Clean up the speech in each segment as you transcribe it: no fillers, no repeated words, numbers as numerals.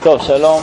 טוב, שלום.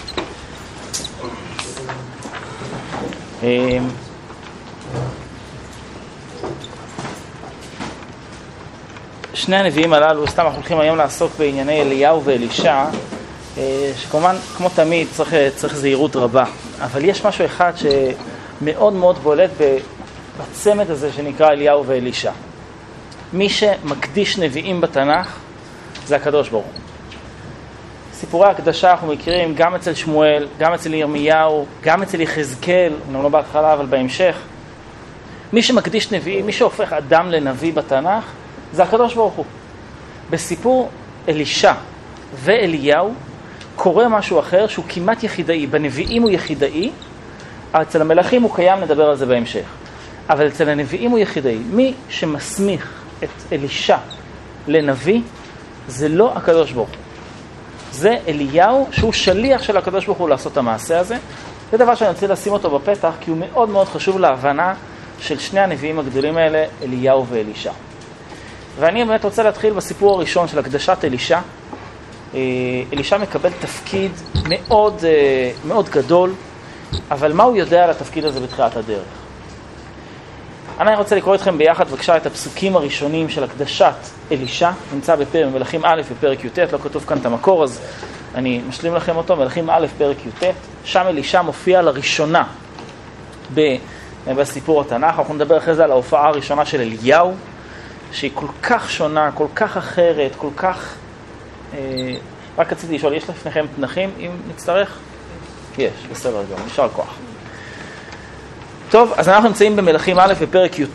שני הנביאים הללו, סתם אנחנו הולכים היום לעסוק בענייני אליהו ואלישע, שכמובן, כמו תמיד, צריך זהירות רבה. אבל יש משהו אחד שמאוד מאוד בולט בצמד הזה שנקרא אליהו ואלישע. מי שמקדיש נביאים בתנ"ך זה הקדוש ברוך הוא. סיפורי הקדשה אנחנו מכירים גם אצל שמואל, גם אצל ירמיהו, גם אצל יחזקאל, לא בהתחלה אבל בהמשך. מי שמקדיש נביאים, מי שהופך אדם לנביא בתנ"ך, זה הקדוש ברוך הוא. בסיפור אלישע ואליהו קורה משהו אחר שהוא כמעט יחידאי. בנביאים הוא יחידאי, אצל המלכים הוא קיים, נדבר על זה בהמשך. אבל אצל הנביאים הוא יחידאי. מי שמסמיך את אלישע לנביא זה לא הקדוש ברוך הוא. זה אליהו שהוא שליח של הקדוש ברוך הוא לעשות את המעשה הזה. זה דבר שאני רוצה לשים אותו בפתח כי הוא מאוד מאוד חשוב להבנה של שני הנביאים הגדולים האלה, אליהו ואלישע. ואני באמת רוצה להתחיל בסיפור הראשון של הקדשת אלישע. אלישע מקבל תפקיד מאוד, מאוד גדול, אבל מה הוא יודע על התפקיד הזה בתחילת הדרך? אני רוצה לקרוא אתכם ביחד בבקשה את הפסוקים הראשונים של הקדשת אלישע. נמצא במלכים א' בפרק י"ט, לא כתוב כאן את המקור אז אני משלים לכם אותו. מלכים א' פרק י"ט, שם אלישע מופיע לראשונה בסיפור התנ"ך. אנחנו נדבר אחרי זה על ההופעה הראשונה של אליהו, שהיא כל כך שונה, כל כך אחרת, כל כך... רק רציתי לשאול, יש לפניכם תנכים אם נצטרך? יש, בסדר גם, נשאר כוח. טוב, אז אנחנו נמצאים במלכים א' בפרק י"ט.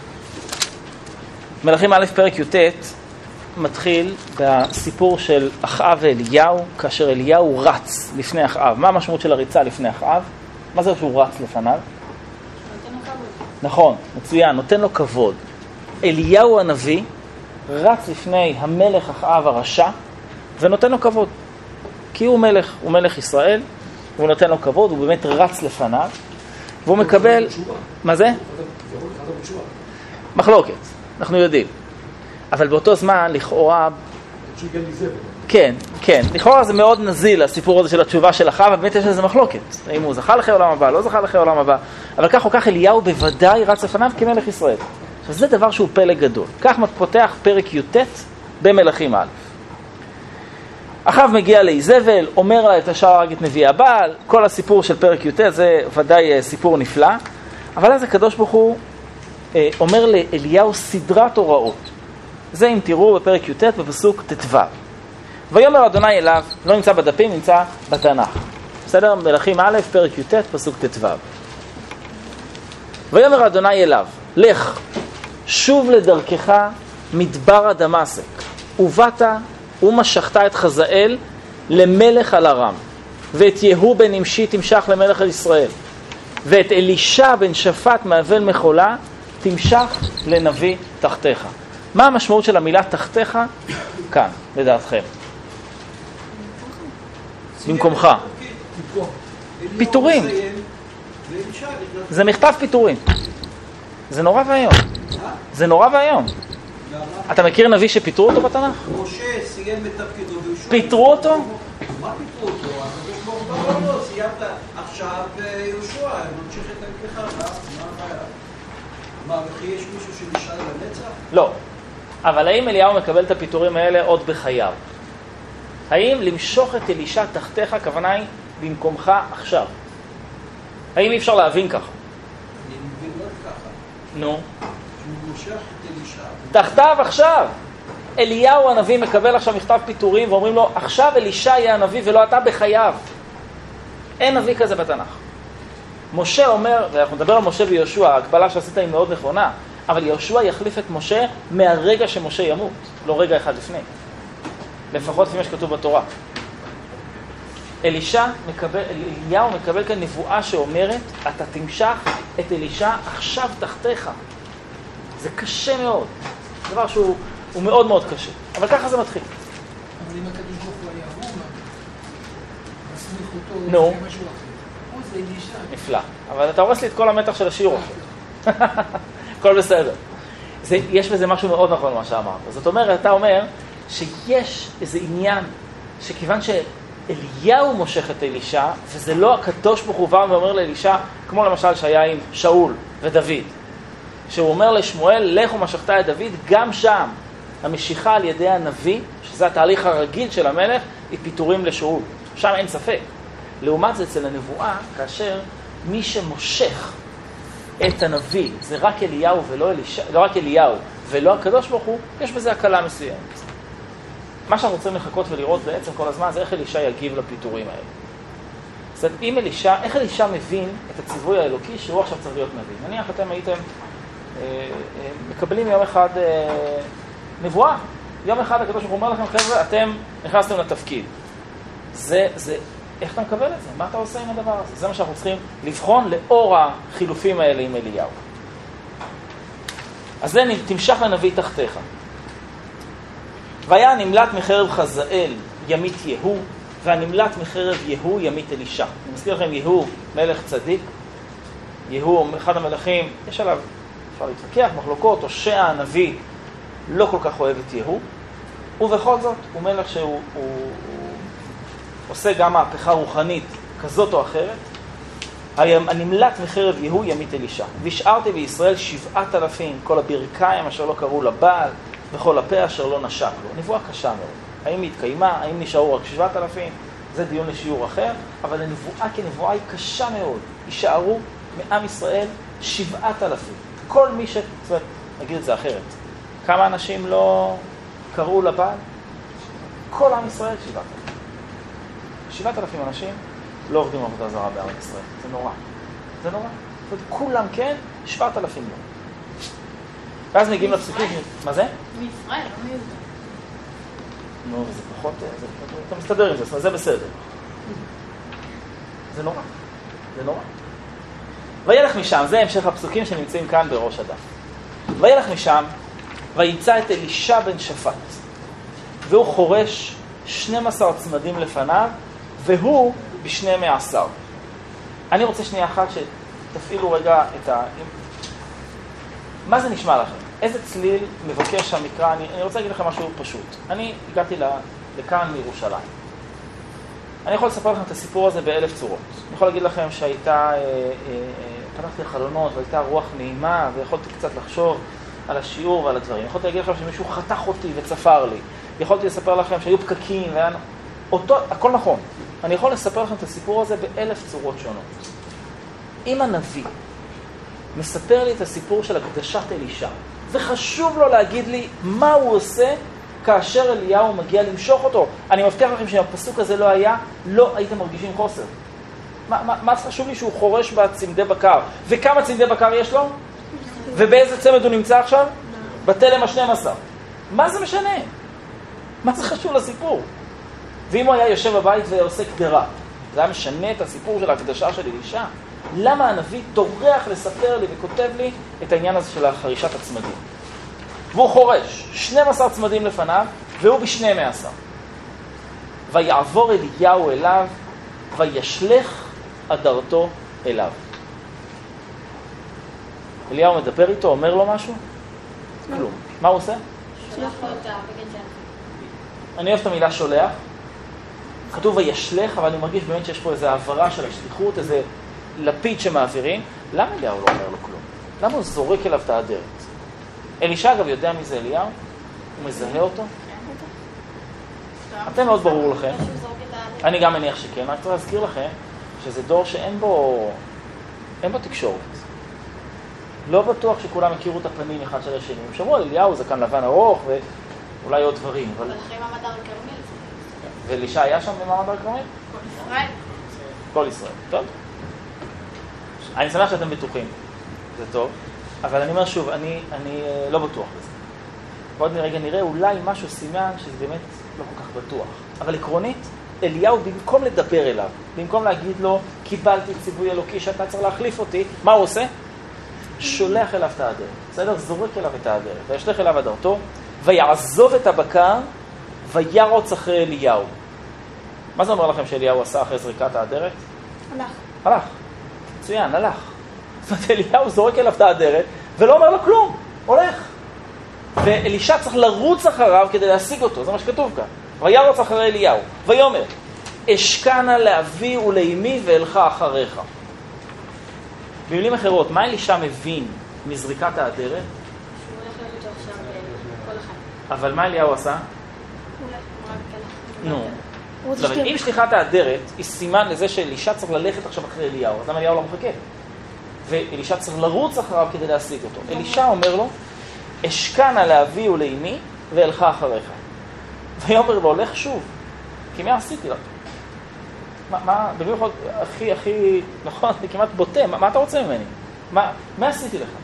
מלכים א' פרק י"ט מתחיל בסיפור של אחאב ואליהו, כאשר אליהו רץ לפני אחאב. מה המשמעות של הריצה לפני אחאב? מה זה שהוא רץ לפניו? נותן לו כבוד. נכון, מצוין, נותן לו כבוד. אליהו הנביא רץ לפני המלך אחאב הרשע ונותן לו כבוד. כי הוא מלך, הוא מלך ישראל, והוא נותן לו כבוד, הוא באמת רץ לפניו. והוא מקבל... מה זה? מחלוקת, אנחנו יודעים. אבל באותו זמן, לכאורה... כן, כן. לכאורה זה מאוד נזיל, הסיפור הזה של התשובה של אחאב, ובאמת יש לזה מחלוקת. האם הוא זכה לחיי עולם הבא, לא זכה לחיי עולם הבא. אבל כך או כך אליהו בוודאי רץ לפניו כמלך ישראל. עכשיו זה דבר שהוא פלא גדול. כך פותח פרק י"ט במלכים א'. אחאב מגיע לאיזבל, אומר לה את השאר הרג את נביא הבעל. כל הסיפור של פרק י"ט זה ודאי סיפור נפלא. אבל אז הקדוש ברוך הוא אומר לאליהו סדרת הוראות. זה אם תראו בפרק י"ט בפסוק ט"ו. ויאמר אדוני אליו, לא נמצא בדפים, נמצא בתנ"ך. בסדר? מלכים א' פרק י"ט פסוק ט"ו. ויאמר אדוני אליו, לך, שוב לדרכך מדבר דמשק, ובאת ומשכת את חזאל למלך על ארם, ואת יהוא בן נמשי תמשך למלך על ישראל, ואת אלישע בן שפט מאבל מחולה תמשך לנביא תחתיך. מה המשמעות של המילה תחתיך כאן, לדעתכם? במקומך. פיטורים. זה מכתב פיטורים. זה נורא והיום. זה נורא והיום. אתה מכיר נביא שפיטרו אותו בתנ"ך? משה סיים את תפקידו. פיטרו אותו? מה פיטרו אותו? לא, סיימת עכשיו יהושע, ממשיך את תפקידך. מה, וכי יש מישהו שנשאר לנצח? לא. אבל האם אליהו מקבל את הפיטורים האלה עוד בחייו? האם למשוך את אלישע תחתיך, הכוונה היא במקומך עכשיו? האם אי אפשר להבין ככה? אני מבין לא ככה. נו. שהוא מושך את אלישע. תחתיו עכשיו. אליהו הנביא מקבל עכשיו מכתב פיטורים ואומרים לו, עכשיו אלישע יהיה הנביא ולא אתה בחייו. אין נביא כזה בתנ"ך. משה אומר, ואנחנו נדבר על משה ויהושע, ההקבלה שעשית היא מאוד נכונה, אבל יהושע יחליף את משה מהרגע שמשה ימות, לא רגע אחד לפני. לפחות לפי מה שכתוב בתורה. אליהו מקבל כאן נבואה שאומרת, אתה תמשך את אלישע עכשיו תחתיך. זה קשה מאוד. זה דבר שהוא מאוד מאוד קשה. אבל ככה זה מתחיל. אבל אם הקדוש ברוך הוא היה הוא, מסמיך אותו, נו. זה משהו אחר. הוא זה אלישע. נפלא. אבל אתה הורס לי את כל המתח של השיעור. הכל בסדר. יש בזה משהו מאוד נכון מה שאמרת. זאת אומרת, אתה אומר שיש איזה עניין שכיוון אליהו מושך את אלישע, וזה לא הקדוש ברוך הוא בא ואומר לאלישע, כמו למשל שהיה עם שאול ודוד, שהוא אומר לשמואל, לך ומשכת את דוד, גם שם המשיכה על ידי הנביא, שזה התהליך הרגיל של המלך, היא פיתורים לשאול. שם אין ספק. לעומת זה אצל הנבואה, כאשר מי שמושך את הנביא זה רק אליהו ולא אלישע, לא רק אליהו ולא הקדוש ברוך הוא, יש בזה הקלה מסוימת. מה שאנחנו רוצים לחכות ולראות בעצם כל הזמן זה איך אלישע יגיב לפיתורים האלה. זאת אומרת, אם אלישע, איך אלישע מבין את הציווי האלוקי שהוא עכשיו צריך להיות נביא? נניח אתם הייתם מקבלים יום אחד נבואה. יום אחד הקדוש ברוך הוא אומר לכם, חבר'ה, אתם נכנסתם לתפקיד. איך אתה מקבל את זה? מה אתה עושה עם הדבר הזה? זה מה שאנחנו צריכים לבחון לאור החילופים האלה עם אליהו. אז זה תמשך לנביא תחתיך. והיה נמלט מחרב חזאל ימית יהוא, והנמלט מחרב יהוא ימית אלישע. אני מזכיר לכם, יהוא מלך צדיק. יהוא אחד המלכים, יש עליו, אפשר להתווכח, מחלוקות, הושע הנביא לא כל כך אוהב את יהוא, ובכל זאת הוא מלך שהוא עושה גם מהפכה רוחנית כזאת או אחרת. הנמלט מחרב יהוא ימית אלישע. והשארתי בישראל 7,000 כל הברכיים אשר לא קראו לבעל וכל הפה אשר לא נשק לו. נבואה קשה מאוד. האם היא התקיימה? האם נשארו רק 7,000? זה דיון לשיעור אחר, אבל הנבואה כנבואה היא קשה מאוד. יישארו מעם ישראל 7,000. כל מי זאת אומרת, נגיד את זה אחרת. כמה אנשים לא קראו לבעל? כל עם ישראל 7,000. 7,000 אנשים לא עובדים עבודה זרה בעם ישראל. זה נורא. זה נורא. זאת אומרת, כולם כן, 7,000 לא. ואז מגיעים לפסוקים. מה זה? מישראל, לא מיהודה. נו, זה פחות, אתה מסתדר עם זה, זאת אומרת, זה בסדר. זה נורא. זה נורא. וילך משם, זה המשך הפסוקים שנמצאים כאן בראש הדף. וילך משם, וימצא את אלישע בן שפט, והוא חורש 12 צמדים לפניו, והוא ב12. אני רוצה שנייה אחת שתפעילו רגע את מה זה נשמע לכם? איזה צליל מבקש המקרא? אני רוצה להגיד לכם משהו פשוט. אני הגעתי לכאן מירושלים. אני יכול לספר לכם את הסיפור הזה ב1000 צורות. אני יכול להגיד לכם שהייתה, פתחתי החלונות והייתה רוח נעימה, ויכולתי קצת לחשוב על השיעור ועל הדברים. יכולתי להגיד לכם שמישהו חתך אותי וצפר לי. יכולתי לספר לכם שהיו פקקים, הכל נכון. אני יכול לספר לכם את הסיפור הזה ב1000 צורות שונות. אם הנביא מספר לי את הסיפור של הקדשת אלישע, וחשוב לו להגיד לי מה הוא עושה כאשר אליהו מגיע למשוך אותו. אני מבטיח לכם שאם הפסוק הזה לא היה, לא הייתם מרגישים חוסר. מה חשוב לי שהוא חורש בצמדי בקר? וכמה צמדי בקר יש לו? ובאיזה צמד הוא נמצא עכשיו? בתלם ה12. מה זה משנה? מה זה חשוב לסיפור? ואם הוא היה יושב בבית ועושה קדרה, זה היה משנה את הסיפור של ההקדשה של אלישע? למה הנביא טורח לספר לי וכותב לי את העניין הזה של חרישת הצמדים? והוא חורש 12 צמדים לפניו, והוא ב12. ויעבור אליהו אליו, וישלך אדרתו אליו. אליהו מדבר איתו, אומר לו משהו? כלום. מה הוא עושה? שלח לו את הבגד שלך. אני אוהב את המילה שולח. כתוב וישלך, אבל אני מרגיש באמת שיש פה איזו העברה של השליחות, איזה לפיד שמעבירים. למה אליהו לא אומר לו כלום? למה הוא זורק אליו את האדרת? אלישע אגב יודע מי זה אליהו? הוא מזהה אותו? אתם מאוד ברור לכם. אני גם מניח שכן. אני רוצה להזכיר לכם שזה דור שאין בו תקשורת. לא בטוח שכולם הכירו את הפנים אחד של השני. הם שמעו על אליהו, זקן לבן ארוך ואולי עוד דברים. אבל אחרי מעמד הר כרמל. ואלישע היה שם במעמד הר כרמל? כל ישראל. כל ישראל. טוב. אני שמח שאתם בטוחים. זה טוב. אבל אני אומר שוב, אני לא בטוח בזה. ועוד רגע נראה אולי משהו סימן שזה באמת לא כל כך בטוח. אבל עקרונית, אליהו במקום לדבר אליו, במקום להגיד לו, קיבלתי ציווי אלוקי שאתה צריך להחליף אותי, מה הוא עושה? שולח אליו את האדרת. בסדר? זורק אליו את האדרת. וישלח אליו אדרתו, ויעזוב את הבקר, וירוץ אחרי אליהו. מה זה אומר לכם שאליהו עשה אחרי זריקת האדרת? הלך. מצוין, הלך. זאת אומרת, אליהו זורק אליו את האדרת, ולא אומר לו כלום. הולך. ואלישע צריך לרוץ אחריו כדי להשיג אותו. זה מה שכתוב כאן. וירוץ אחרי אליהו. ויאמר, אשכנה לאבי ולאמי ואלך אחריך. במילים אחרות, מה אלישע מבין מזריקת האדרת? שהוא הולך להביא אותו עכשיו כל אחד. אבל מה אליהו עשה? נו. אבל אם שליחת האדרת היא סימן לזה שאלישע צריך ללכת עכשיו אחרי אליהו, אז למה אליהו לא מחכה? ואלישע צריך לרוץ אחריו כדי להשיג אותו. אלישע אומר לו, אשכנה לאבי ולאמי ואלך אחריך. ויאמר לו, הולך שוב, כי מה עשיתי לך? מה, במיוחד, הכי, נכון, אני כמעט בוטה, מה אתה רוצה ממני? מה עשיתי לך?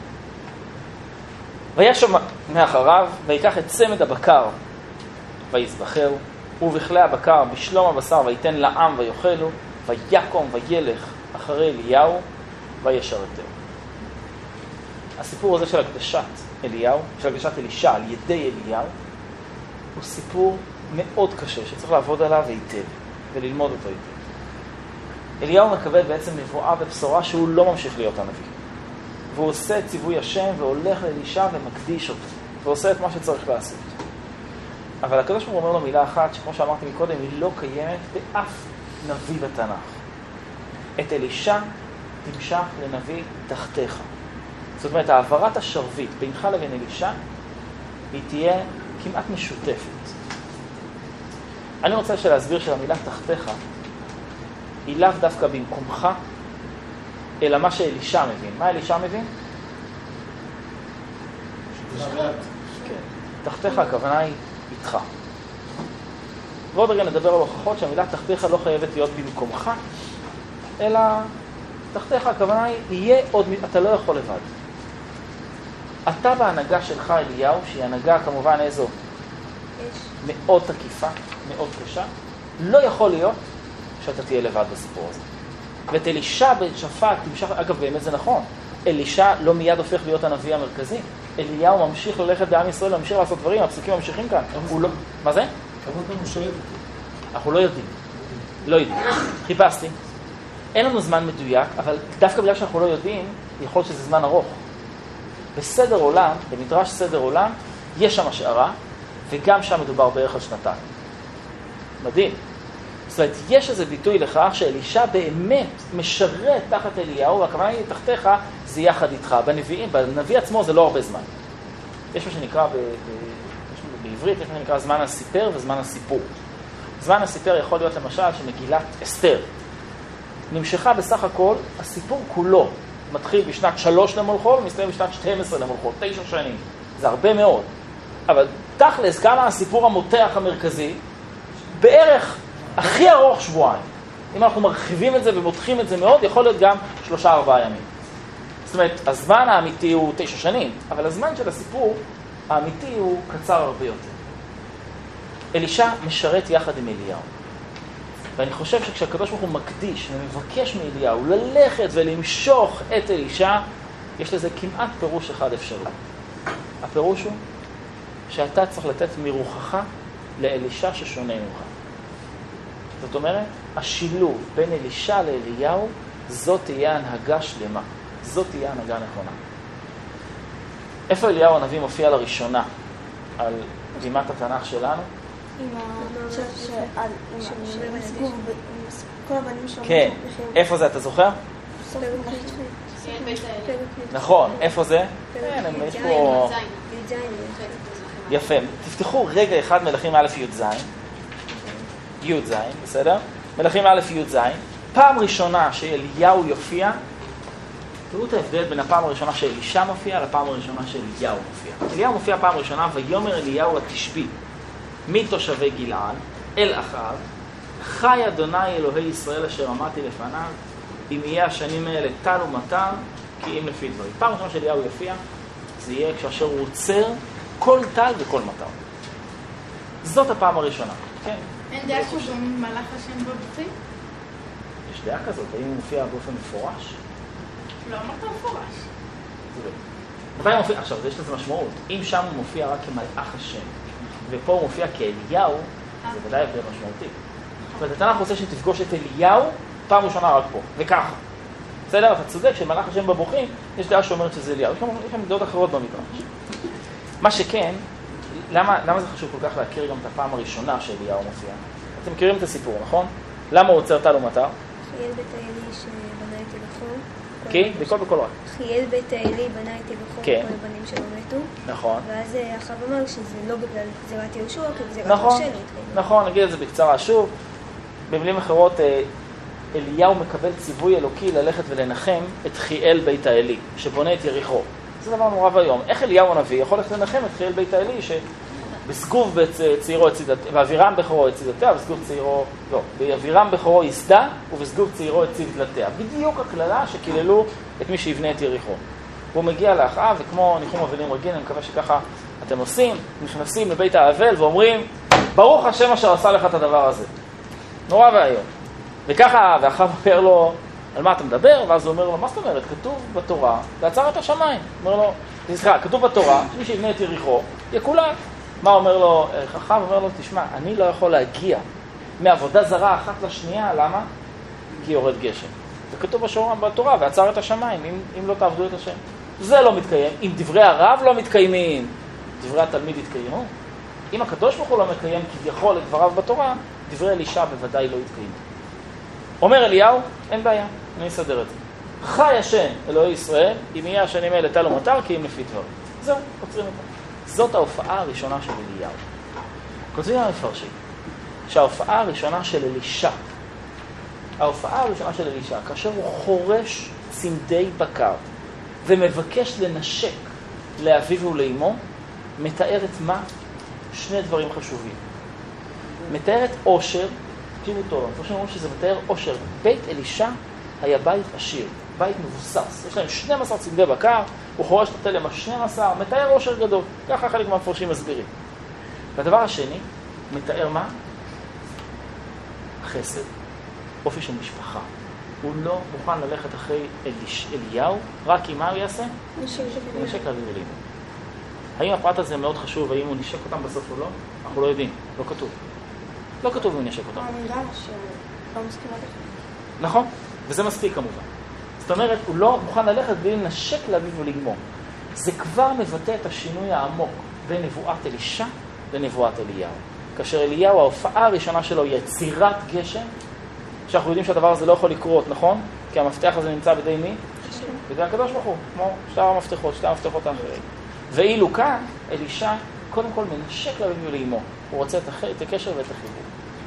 וישב מאחריו, ויקח את צמד הבקר, ויזבחהו, ובכלי הבקר בשלום הבשר, ויתן לעם ויאכלו, ויקום וילך אחרי אליהו, וישרתהו. הסיפור הזה של הקדשת אליהו, של הקדשת אלישע על ידי אליהו, הוא סיפור מאוד קשה, שצריך לעבוד עליו היטב, וללמוד אותו היטב. אליהו מקבל בעצם נבואה ובשורה שהוא לא ממשיך להיות הנביא. והוא עושה את ציווי השם, והולך לאלישע ומקדיש אותו, ועושה את מה שצריך לעשות. אבל הקדוש ברוך הוא אומר לו מילה אחת, שכמו שאמרתי מקודם, היא לא קיימת באף נביא בתנ"ך. את אלישע תמשך לנביא תחתיך. זאת אומרת, העברת השרביט בינך לבין אלישע, היא תהיה כמעט משותפת. אני רוצה להסביר שהמילה תחתיך, היא לאו דווקא במקומך, אלא מה שאלישע מבין. מה אלישע מבין? כן. תחתיך הכוונה היא איתך. ועוד רגע נדבר על הוכחות שהמילה תחתיך לא חייבת להיות במקומך, אלא תחתיך הכוונה היא, יהיה עוד, אתה לא יכול לבד. אתה בהנהגה שלך אליהו, שהיא הנהגה כמובן איזו מאוד תקיפה, מאוד קשה, לא יכול להיות שאתה תהיה לבד בסיפור הזה. ואת אלישע בן שפט תמשך, אגב באמת זה נכון, אלישע לא מיד הופך להיות הנביא המרכזי, אליהו ממשיך ללכת בעם ישראל, ממשיך לעשות דברים, הפסוקים ממשיכים כאן. הוא לא... מה זה? כמה פעם הוא שואב אותו? אנחנו לא יודעים. לא יודעים. חיפשתי. אין לנו זמן מדויק, אבל דווקא בגלל שאנחנו לא יודעים, יכול להיות שזה זמן ארוך. בסדר עולם, במדרש סדר עולם, יש שם השערה, וגם שם מדובר בערך על שנתיים. מדהים. זאת אומרת, יש איזה ביטוי לכך שאלישע באמת משרת תחת אליהו, והכוונה היא תחתיך, זה יחד איתך. בנביא עצמו זה לא הרבה זמן. יש מה שנקרא בעברית, יש מה שנקרא זמן הסיפר וזמן הסיפור. זמן הסיפר יכול להיות למשל שמגילת אסתר. נמשכה בסך הכל, הסיפור כולו מתחיל בשנת 3 למולכו ומסתיים בשנת 12 למולכו, 9 שנים. זה הרבה מאוד. אבל תכלס, כמה הסיפור המותח המרכזי, בערך הכי ארוך שבועיים. אם אנחנו מרחיבים את זה ומותחים את זה מאוד, יכול להיות גם 3-4 ימים. זאת אומרת, הזמן האמיתי הוא 9 שנים, אבל הזמן של הסיפור האמיתי הוא קצר הרבה יותר. אלישע משרת יחד עם אליהו. ואני חושב שכשהקדוש ברוך הוא מקדיש ומבקש מאליהו ללכת ולמשוך את אלישע, יש לזה כמעט פירוש אחד אפשרי. הפירוש הוא שאתה צריך לתת מרוחך לאלישע ששונה ממך. זאת אומרת, השילוב בין אלישע לאליהו, זאת תהיה הנהגה שלמה. זאת תהיה הנהגה נכונה. איפה אליהו הנביא מופיע לראשונה על בימת התנ"ך שלנו? כן. איפה זה, אתה זוכר? נכון, איפה זה? כן, יש פה... יפה. תפתחו רגע אחד מלכים א' י' ז', בסדר? מלכים א' י' ז', פעם ראשונה שאליהו יופיע, תראו את ההבדל בין הפעם הראשונה שאלישע מופיע לפעם הראשונה שאליהו מופיע. אליהו מופיע פעם ראשונה, ויאמר אליהו התשבי מתושבי גלעד אל אחאב, חי אדוני אלוהי ישראל אשר אמרתי לפניו, אם יהיה השנים האלה טל ומטר, כי אם לפי דברי. פעם ראשונה שאליהו יופיע, זה יהיה כשאשר הוא עוצר כל טל וכל מטר. זאת הפעם הראשונה. כן. אין דעה שגם מלאך השם בבוכי? יש דעה כזאת, האם הוא מופיע באופן מפורש? לא אמרת מפורש. מתי הוא מופיע? עכשיו, יש לזה משמעות. אם שם הוא מופיע רק כמלאך השם, ופה הוא מופיע כאליהו, זה ודאי יותר משמעותי. זאת אומרת, התנ"ך רוצה שתפגוש את אליהו פעם ראשונה רק פה, וככה. בסדר? אתה צודק שמלאך השם בבוכים, יש דעה שאומרת שזה אליהו. יש גם דעות אחרות במדרש. מה שכן, למה זה חשוב כל כך להכיר גם את הפעם הראשונה שאליהו מופיע? אתם מכירים את הסיפור, נכון? למה הוא עוצר טל ומטר? חיאל בית האלי שבנה איתי בחור. כי? בכל רק. חיאל בית האלי בנה איתי בחור, כן. כל הבנים שלו מתו. נכון. ואז אחאב אמר שזה לא בגלל גזירת יהושע, כי גזירת נכון, משה לא התקיימה. נכון, נגיד את זה בקצרה שוב. במילים אחרות, אליהו מקבל ציווי אלוקי ללכת ולנחם את חיאל בית האלי, שבונה את יריחו. זה דבר נורא והיום. איך אליהו הנביא יכול ללכת לנחם את חיאל בית האלי, שבסגוב צעירו הציד, באבירם בכורו הציד דלתיה, ובסגוב צעירו, לא, באבירם בכורו יסדה, ובסגוב צעירו הציד דלתיה. בדיוק הכללה שקיללו את מי שיבנה את יריחו. והוא מגיע לאחאב, וכמו ניחום אבלים רגיל, אני מקווה שככה אתם עושים, נכנסים לבית האבל ואומרים, ברוך השם אשר עשה לך את הדבר הזה. נורא והיום. וככה, ואחאב אומר לו, על מה אתה מדבר? ואז הוא אומר לו, מה זאת אומרת? כתוב בתורה, לעצר את השמיים. אומר לו, סליחה, כתוב בתורה, שמי שיבנה את יריחו, יקולל. מה אומר לו? אחאב אומר לו, תשמע, אני לא יכול להגיע מעבודה זרה אחת לשנייה, למה? כי יורד גשם. זה כתוב בתורה, ועצר את השמיים, אם לא תעבדו את השם. זה לא מתקיים. אם דברי הרב לא מתקיימים, דברי התלמיד יתקיימו. אם הקדוש ברוך הוא לא מקיים כביכול את דבריו בתורה, דברי אלישע בוודאי לא יתקיימו. אומר אליהו, אין בעיה, אני אסדר את זה. חי השם אלוהי ישראל, אם יהיה השנים האלה טל ומטר, כי אם לפי דברים. זהו, עוצרים אותם. זאת ההופעה הראשונה של אליהו. כותבים המפרשים, שההופעה הראשונה של אלישע, כאשר הוא חורש צמדי בקר, ומבקש לנשק לאביו ולאמו, מתארת מה? שני דברים חשובים. מתארת עושר, תראו טוב, אנחנו אומרים שזה מתאר עושר. בית אלישע היה בית עשיר, בית מבוסס. יש להם 12 צמדי בקר, הוא חורש את התלם ה-12, מתאר עושר גדול. ככה חלק מהמפרשים מסבירים. והדבר השני, מתאר מה? חסד, אופי של משפחה. הוא לא מוכן ללכת אחרי אליהו, רק אם מה הוא יעשה? נשק לאביו ולאמו. האם הפרט הזה מאוד חשוב, האם הוא נשק אותם בסוף או לא? אנחנו לא יודעים, לא כתוב. לא כתוב אם נשק אותם. נראה שלא מסכימה לכם. נכון, וזה מספיק כמובן. זאת אומרת, הוא לא מוכן ללכת בלי לנשק לאביו ולאמו. זה כבר מבטא את השינוי העמוק בין נבואת אלישע לנבואת אליהו. כאשר אליהו, ההופעה הראשונה שלו היא יצירת גשם, שאנחנו יודעים שהדבר הזה לא יכול לקרות, נכון? כי המפתח הזה נמצא בידי מי? בידי הקדוש ברוך הוא, כמו שתי המפתחות האחרים. ואילו כאן, אלישע קודם כל מנשק לאביו ולאמו. הוא רוצה את הקשר ואת החיבור.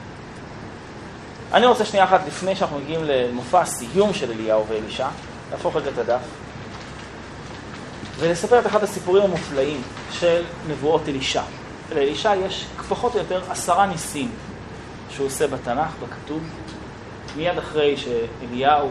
אני רוצה שנייה אחת לפני שאנחנו מגיעים למופע הסיום של אליהו ואלישע, להפוך את הדף, ולספר את אחד הסיפורים המופלאים של נבואות אלישע. לאלישע יש פחות או יותר 10 ניסים שהוא עושה בתנ"ך, בכתוב, מיד אחרי שאליהו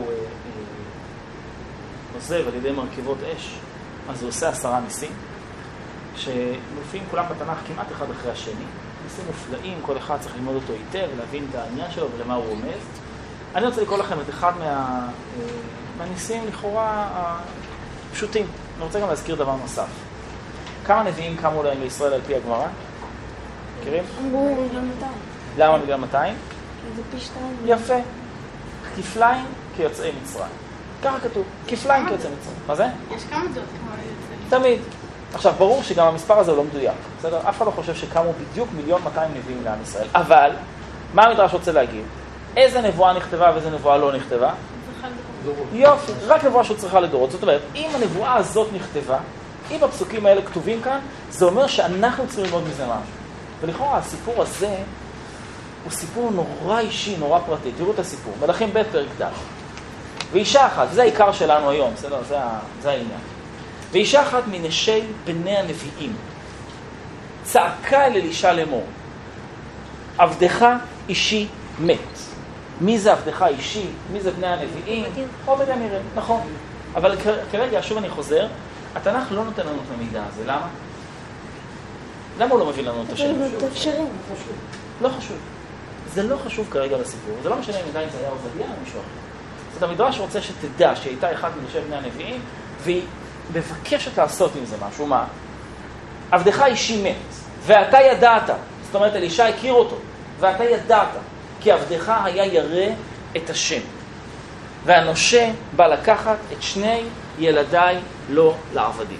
עוזב על ידי מרכבות אש, אז הוא עושה 10 ניסים, שמופיעים כולם בתנ"ך כמעט אחד אחרי השני. ניסים מופלאים, כל אחד צריך ללמוד אותו היטב ולהבין את העניין שלו ולמה הוא רומז. אני רוצה לקרוא לכם את אחד מהניסים לכאורה הפשוטים. אני רוצה גם להזכיר דבר נוסף. כמה נביאים קמו להם לישראל על פי הגמרא? מכירים? אמרו בגלל 200. למה בגלל 200? כי זה פי 2. יפה. כפליים כיוצאי מצרים. ככה כתוב, כפליים כיוצאי מצרים. מה זה? יש כמה דעות כמו תמיד. עכשיו, ברור שגם המספר הזה הוא לא מדויק. בסדר? אף אחד לא חושב שקמו בדיוק 1,200,000 נביאים לעם ישראל. אבל, מה המדרש רוצה להגיד? איזה נבואה נכתבה ואיזה נבואה לא נכתבה? יופי, רק נבואה שצריכה לדורות. זאת אומרת, אם הנבואה הזאת נכתבה, אם הפסוקים האלה כתובים כאן, זה אומר שאנחנו צריכים ללמוד מזה משהו. ולכאורה, הסיפור הזה הוא סיפור נורא אישי, נורא פרטי. תראו את הסיפור. מלכים ב' פרק ד'. ואישה אחת, זה העיקר שלנו היום, בסדר? זה העניין. ואישה אחת מנשי בני הנביאים צעקה אל אלישע לאמור, עבדך אישי מת. מי זה עבדך אישי? מי זה בני הנביאים? עובדיה נראה, נכון. אבל כרגע, שוב אני חוזר, התנ"ך לא נותן לנו את המידע הזה. למה? למה הוא לא מביא לנו את השם? לא חשוב. זה לא חשוב כרגע לסיפור. זה לא משנה אם עדיין זה היה עובדיה או מישהו אחר. זאת המדרש רוצה שתדע שהיא הייתה אחת מנשי בני הנביאים, והיא מבקשת לעשות עם זה משהו. מה? עבדך אישי מת, ואתה ידעת. זאת אומרת, אלישע הכיר אותו, ואתה ידעת, כי עבדך היה ירא את השם. והנושה בא לקחת את 2 ילדיי לא לעבדים.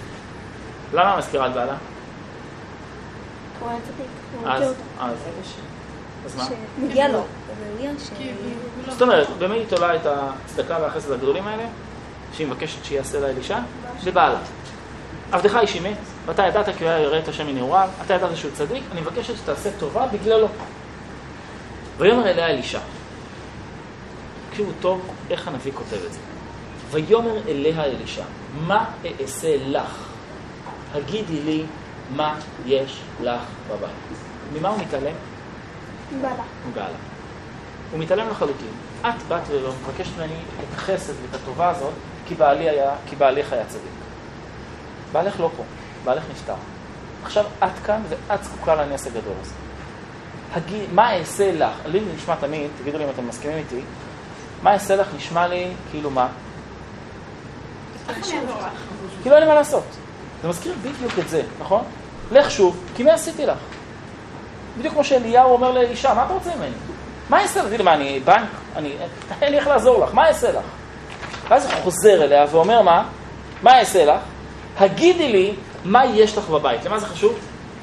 למה מזכירה את בעלה? כהן צדיק, הוא מכיר אותו. אז מה? שמגיע לו. ראויה זאת אומרת, במי היא תולה את הצדקה והחסד הגדולים האלה? שהיא מבקשת שיעשה לה אלישע? בבעלה. עבדך איש מת, ואתה ידעת כי הוא היה ירא את השם מנעוריו, אתה ידעת שהוא צדיק, אני מבקשת שתעשה טובה בגללו. ויאמר אליה אלישע. תקשיבו טוב איך הנביא כותב את זה. ויאמר אליה אלישע, מה אעשה לך? הגידי לי מה יש לך בבית. ממה הוא מתעלם? מבעלה. מבעלה. הוא מתעלם לחלוטין. את בת ולא מבקשת ממני את החסד ואת הטובה הזאת, כי בעלך היה צדיק. בעלך לא פה, בעלך נפטר. עכשיו את כאן ואת זקוקה לנס הגדול הזה. מה אעשה לך? לי זה נשמע תמיד, תגידו לי אם אתם מסכימים איתי, מה אעשה לך נשמע לי כאילו מה? כאילו אין לי מה לעשות. זה מזכיר בדיוק את זה, נכון? לך שוב, כי מה עשיתי לך? בדיוק כמו שאליהו אומר לאלישע, מה אתה רוצה ממני? מה אעשה לך? תגידי, מה, אני בנק? אין לי איך לעזור לך, מה אעשה לך? ואז הוא חוזר אליה ואומר מה? מה אעשה לך? הגידי לי מה יש לך בבית. למה זה חשוב?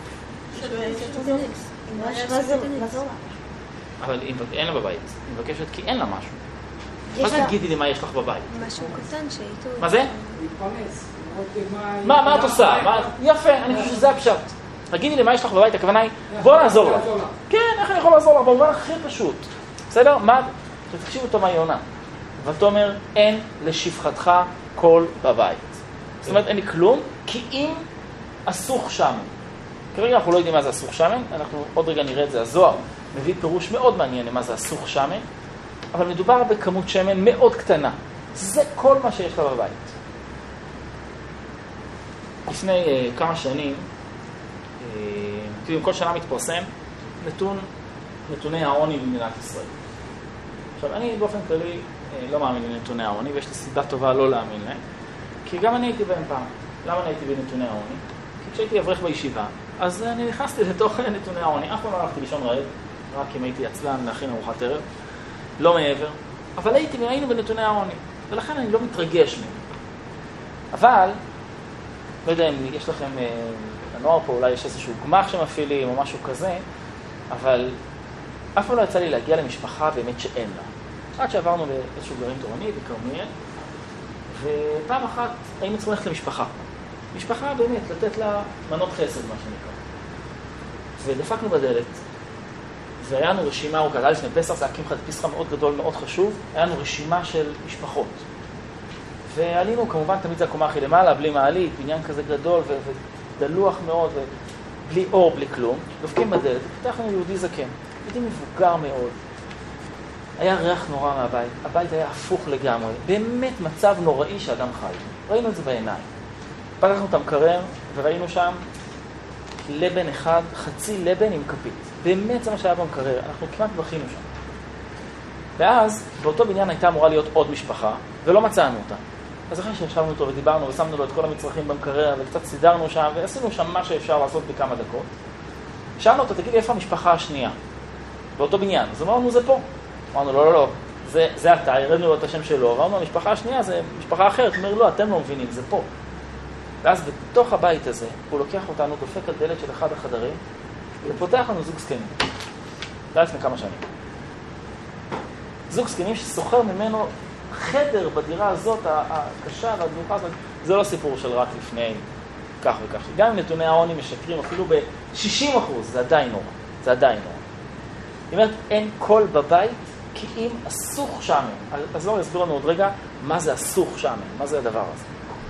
אבל אין לה בבית, היא מבקשת כי אין לה משהו. מה זה תגידי לי מה יש לך בבית? משהו קטן שאיתו... מה זה? להתפרנס. מה את עושה? יפה, אני חושב שזה הפשט. תגידי לי מה יש לך בבית, הכוונה היא, בוא נעזור לך. כן, איך אני יכול לעזור לך? במובן הכי פשוט. בסדר? תקשיבו אותו מה היא עונה. ותאמר, אין לשפחתך קול בבית. זאת אומרת, אין לי כלום, כי אם אסוך שמן. כרגע אנחנו לא יודעים מה זה אסוך שמן, אנחנו עוד רגע נראה את זה. הזוהר מביא פירוש מאוד מעניין למה זה אסוך שמן, אבל מדובר בכמות שמן מאוד קטנה. זה כל מה שיש לה בבית. לפני כמה שנים, כל שנה מתפרסם נתוני העוני במדינת ישראל. עכשיו, אני באופן כללי לא מאמין לנתוני העוני, ויש לי סיבה טובה לא להאמין להם, כי גם אני הייתי בהם פעם. למה אני הייתי בנתוני העוני? כי כשהייתי אברך בישיבה, אז אני נכנסתי לתוך נתוני העוני. אף פעם לא הלכתי לישון רעב, רק אם הייתי עצלן להכין ארוחת ערב, לא מעבר. אבל היינו בנתוני העוני, ולכן אני לא מתרגש מהם. אבל, לא יודע אם יש לכם, הנוער פה אולי יש איזשהו גמח שמפעילים או משהו כזה, אבל אף פעם לא יצא לי להגיע למשפחה באמת שאין לה. עד שעברנו לאיזשהו גרעין תורני בכרמיאל, ופעם אחת היינו צריכים ללכת למשפחה. משפחה באמת, לתת לה מנות חסד, מה שנקרא. ודפקנו בדלת, והיה לנו רשימה ארוכה, לפני פסח, זה היה קמחא דפסחא מאוד גדול, מאוד חשוב, היה לנו רשימה של משפחות. ועלינו, כמובן, תמיד זה הקומה הכי למעלה, בלי מעלית, בניין כזה גדול ודלוח מאוד, בלי אור, בלי כלום. דופקים בדלת, ופתח לנו יהודי זקן, יהודי מבוגר מאוד. היה ריח נורא מהבית, הבית היה הפוך לגמרי, באמת מצב נוראי שאדם חי. ראינו את זה בעיניים. פתחנו את המקרר וראינו שם לבן אחד, חצי לבן עם כפית. באמת זה מה שהיה במקרר, אנחנו כמעט בכינו שם. ואז באותו בניין הייתה אמורה להיות עוד משפחה, ולא מצאנו אותה. אז אחרי שישבנו אותו ודיברנו ושמנו לו את כל המצרכים במקרר וקצת סידרנו שם ועשינו שם מה שאפשר לעשות בכמה דקות. שאלנו אותו, תגיד לי, איפה המשפחה השנייה? באותו בניין. אז אמרנו, זה פה. אמרנו, לא, זה אתה, הראינו לו את השם שלו. אמרנו, המשפחה השנייה זה משפחה אחרת. הוא אומר, לא, אתם לא מבינים, זה פה. ואז בתוך הבית הזה, הוא לוקח אותנו, דופק על דלת של אחד החדרים, ופותח לנו זוג זקנים. זה היה לפני כמה שנים. זוג זקנים שסוחר ממנו חדר בדירה הזאת, הקשה והדמוכה הזאת, זה לא סיפור של רק לפני כך וכך. גם אם נתוני העוני משקרים אפילו ב-60%, זה עדיין נורא. זה עדיין נורא. זאת אומרת, אין קול בבית, כי אם אסוך שמן. אז לא יסביר לנו עוד רגע, מה זה אסוך שמן? מה זה הדבר הזה?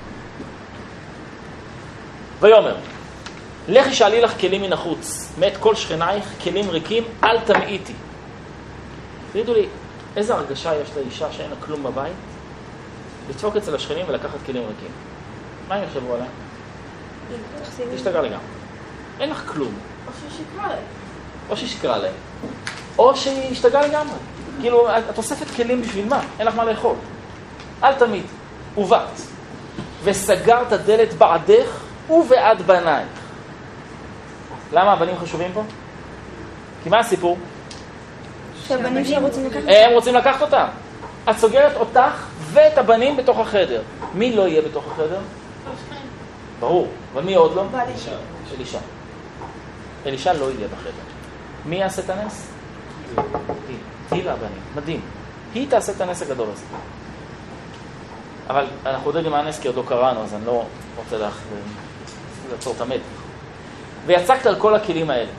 ויאמר, לכי שאלי לך כלים מן החוץ, מאת כל שכנייך, כלים ריקים, אל תמעיתי. תגידו לי, איזה הרגשה יש לאישה שאין לה כלום בבית? לדפוק אצל השכנים ולקחת כלים ריקים. מה הם יחשבו עליהם? תשתגע לגמרי. אין לך כלום. או שהיא שקרה להם. או שהיא השתגעה לגמרי. כאילו, את אוספת כלים בשביל מה? אין לך מה לאכול. אל תמיד. ובאת. וסגרת דלת בעדך ובעד בנייך. למה הבנים חשובים פה? כי מה הסיפור? שהבנים שהם רוצים לקחת. הם רוצים לקחת אותם. את סוגרת אותך ואת הבנים בתוך החדר. מי לא יהיה בתוך החדר? ברור. אבל מי עוד לא? אלישע. אלישע לא יהיה בחדר. מי יעשה את הנס? היא והבנים, מדהים. היא תעשה את הנס הגדול הזה. אבל אנחנו יודעים מה הנס כי עוד לא קראנו, אז אני לא רוצה לעצור את המתח. ויצקת על כל הכלים האלה.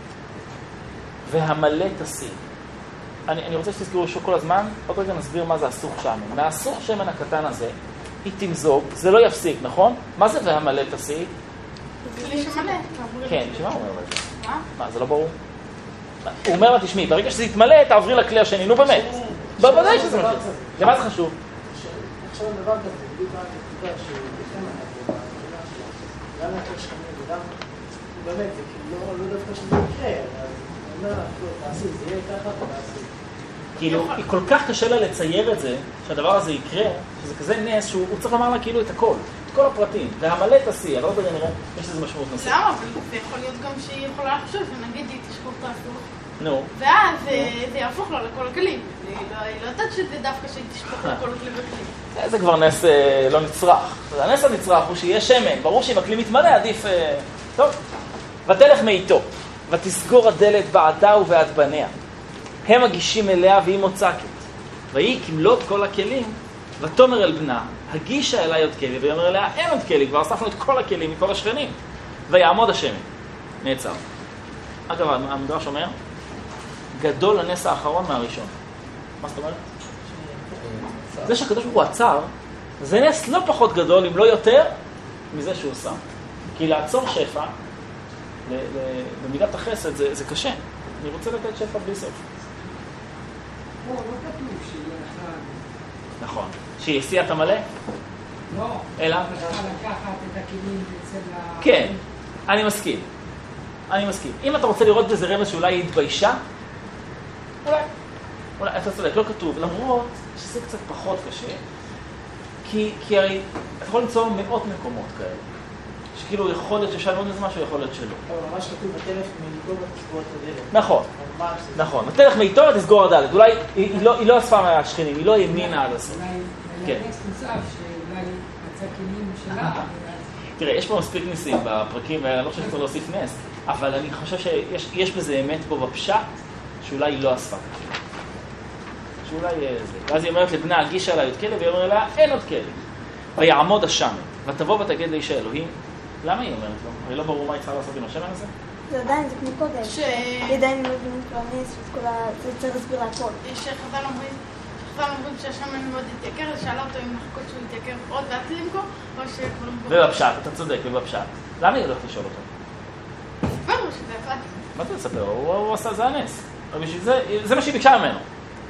והמלא תסיר. אני רוצה שתזכרו שכל הזמן, עוד רגע נסביר מה זה הסוך שמן. מהסוך שמן הקטן הזה, היא תמזוג, זה לא יפסיק, נכון? מה זה והמלא תסיר? כלי שמלא. כן, שמה הוא אומר לזה? מה, זה לא ברור? הוא אומר לה, תשמעי, ברגע שזה יתמלא, תעברי לכלי השני, נו באמת. בוודאי שזה מה שזה. למה זה חשוב? עכשיו דבר כזה, בדיוק רק התקופה שבכם גם יותר שכנה וגם באמת, זה כאילו לא דווקא שזה יקרה, אז אני אומר לך, תעשי, זה יהיה ככה ותעשי. כאילו, היא כל כך קשה לה לצייר את זה, שהדבר הזה יקרה, שזה כזה נס שהוא צריך לומר לה כאילו את הכל, את כל הפרטים, והמלא תעשי, אבל עוד נראה, יש לזה משמעות נוספת. למה? אבל זה יכול להיות גם שהיא יכולה לחשוב, שנגיד היא תשכוח את ההפוך. נו. ואז זה יהפוך לה לכל הכלים. היא לא יודעת שזה דווקא שהיא תשכוח לכל הכלים וכלים. זה כבר נס לא נצרך. הנס הנצרך הוא שיהיה שמן, ברור שאם הכלי מתמלא עדיף... טוב. ותלך מאיתו, ותסגור הדלת בעדה ובעד בניה. הם מגישים אליה והיא מוצקת. והיא כמלות כל הכלים, ותאמר אל בנה, הגישה אליי עוד כלי, ויאמר אליה, אין עוד כלי, כבר אספנו את כל הכלים מכל השכנים. ויעמוד השמן. נעצר. אגב, המדרש אומר, גדול הנס האחרון מהראשון. מה זאת אומרת? זה שהקדוש ברוך הוא עצר, זה נס לא פחות גדול, אם לא יותר, מזה שהוא שם. כי לעצור שפע, במידת החסד, זה קשה. אני רוצה לתת שפע בלי סוף. לא כתוב שיהיה אחד. נכון. שהיא הסיעה את המלא? לא. אלא? לקחת את הכלים אצל ה... כן, אני מסכים. אני מסכים. אם אתה רוצה לראות בזה רמז שאולי היא התביישה, אולי, אתה צודק, לא כתוב. למרות שזה קצת פחות קשה, כי הרי אתה יכול למצוא מאות מקומות כאלה. שכאילו יכול להיות ששאלנו איזה משהו, יכול להיות שלא. אבל ממש כתוב, ותלך מאיתו ותסגור את הדלת. נכון, נכון. ותלך מאיתו ותסגור הדלת. אולי היא לא אספה מהשכנים, היא לא האמינה עד הסוף. אולי נקסט נוסף, שאולי יצא כלים שלה. תראה, יש פה מספיק ניסים בפרקים, ואני לא חושב שצריך להוסיף נס, אבל אני חושב שיש בזה אמת פה בפשט, שאולי היא לא אספה כלים. שאולי זה. ואז היא אומרת לבנה, הגישה עליי עוד כלי, והיא אומרת לה, אין עוד כלי. ויעמוד השמן, ותבוא ותגיד לאיש האלוהים, למה היא אומרת לו? הרי לא ברור מה היא צריכה לעשות עם השמן הזה? זה עדיין, זה כמו קודם. ידיים לא מבינים כבר נס, זה צריך להסביר להכל. יש חז"ל אומרים שהשמן מאוד יתייקר, שאלה אותו אם לחכות שהוא יתייקר עוד ואת למכור, או שכבר... ובפשט, אתה צודק, ובפשט. למה היא הולכת לשאול אותו? ספרו שזה אחד. מה אתה מספר? הוא עשה, זה הנס. זה מה שהיא ביקשה ממנו.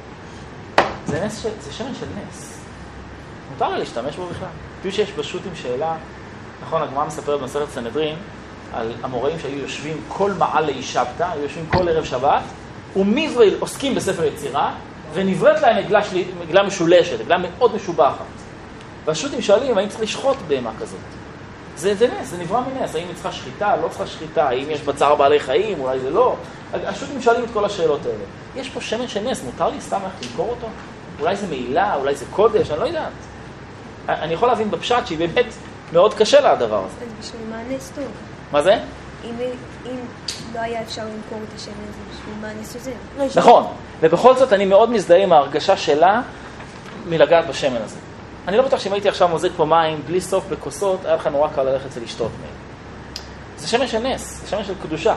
זה שמן של נס. מותר לה להשתמש בו בכלל. אפילו שיש בשו"תים שאלה, נכון, הגמרא מספרת במסכת סנהדרין, על המוראים שהיו יושבים כל מעל לאישבתא, היו יושבים כל ערב שבת, ומברל עוסקים בספר יצירה, ונבראת להם עגלה משולשת, עגלה מאוד משובחת. והשו"תים שואלים, האם צריך לשחוט בהמה כזאת? זה נס, זה נברא מנס, האם היא צריכה שחיטה, לא צריכה שחיטה, האם יש בצער בעלי חיים, אולי זה לא. השו"תים שואלים את כל השאלות האלה. יש פה שמן של נס, מותר לי סתם איך למכור אותו? אולי זה מעילה, אולי זה קודש, אני לא יודעת. אני יכול להבין בפשט שהיא באמת מאוד קשה לה הדבר הזה. אז בשביל מה נס טוב? מה זה? אם לא היה אפשר למכור את השמן הזה, בשביל מה נס הזה? נכון, ובכל זאת אני מאוד מזדהה עם ההרגשה שלה מלגעת בשמן הזה. אני לא בטוח שאם הייתי עכשיו מוזג פה מים בלי סוף בכוסות, היה לך נורא קל ללכת ולשתות מהם. זה שמן של נס, זה שמן של קדושה.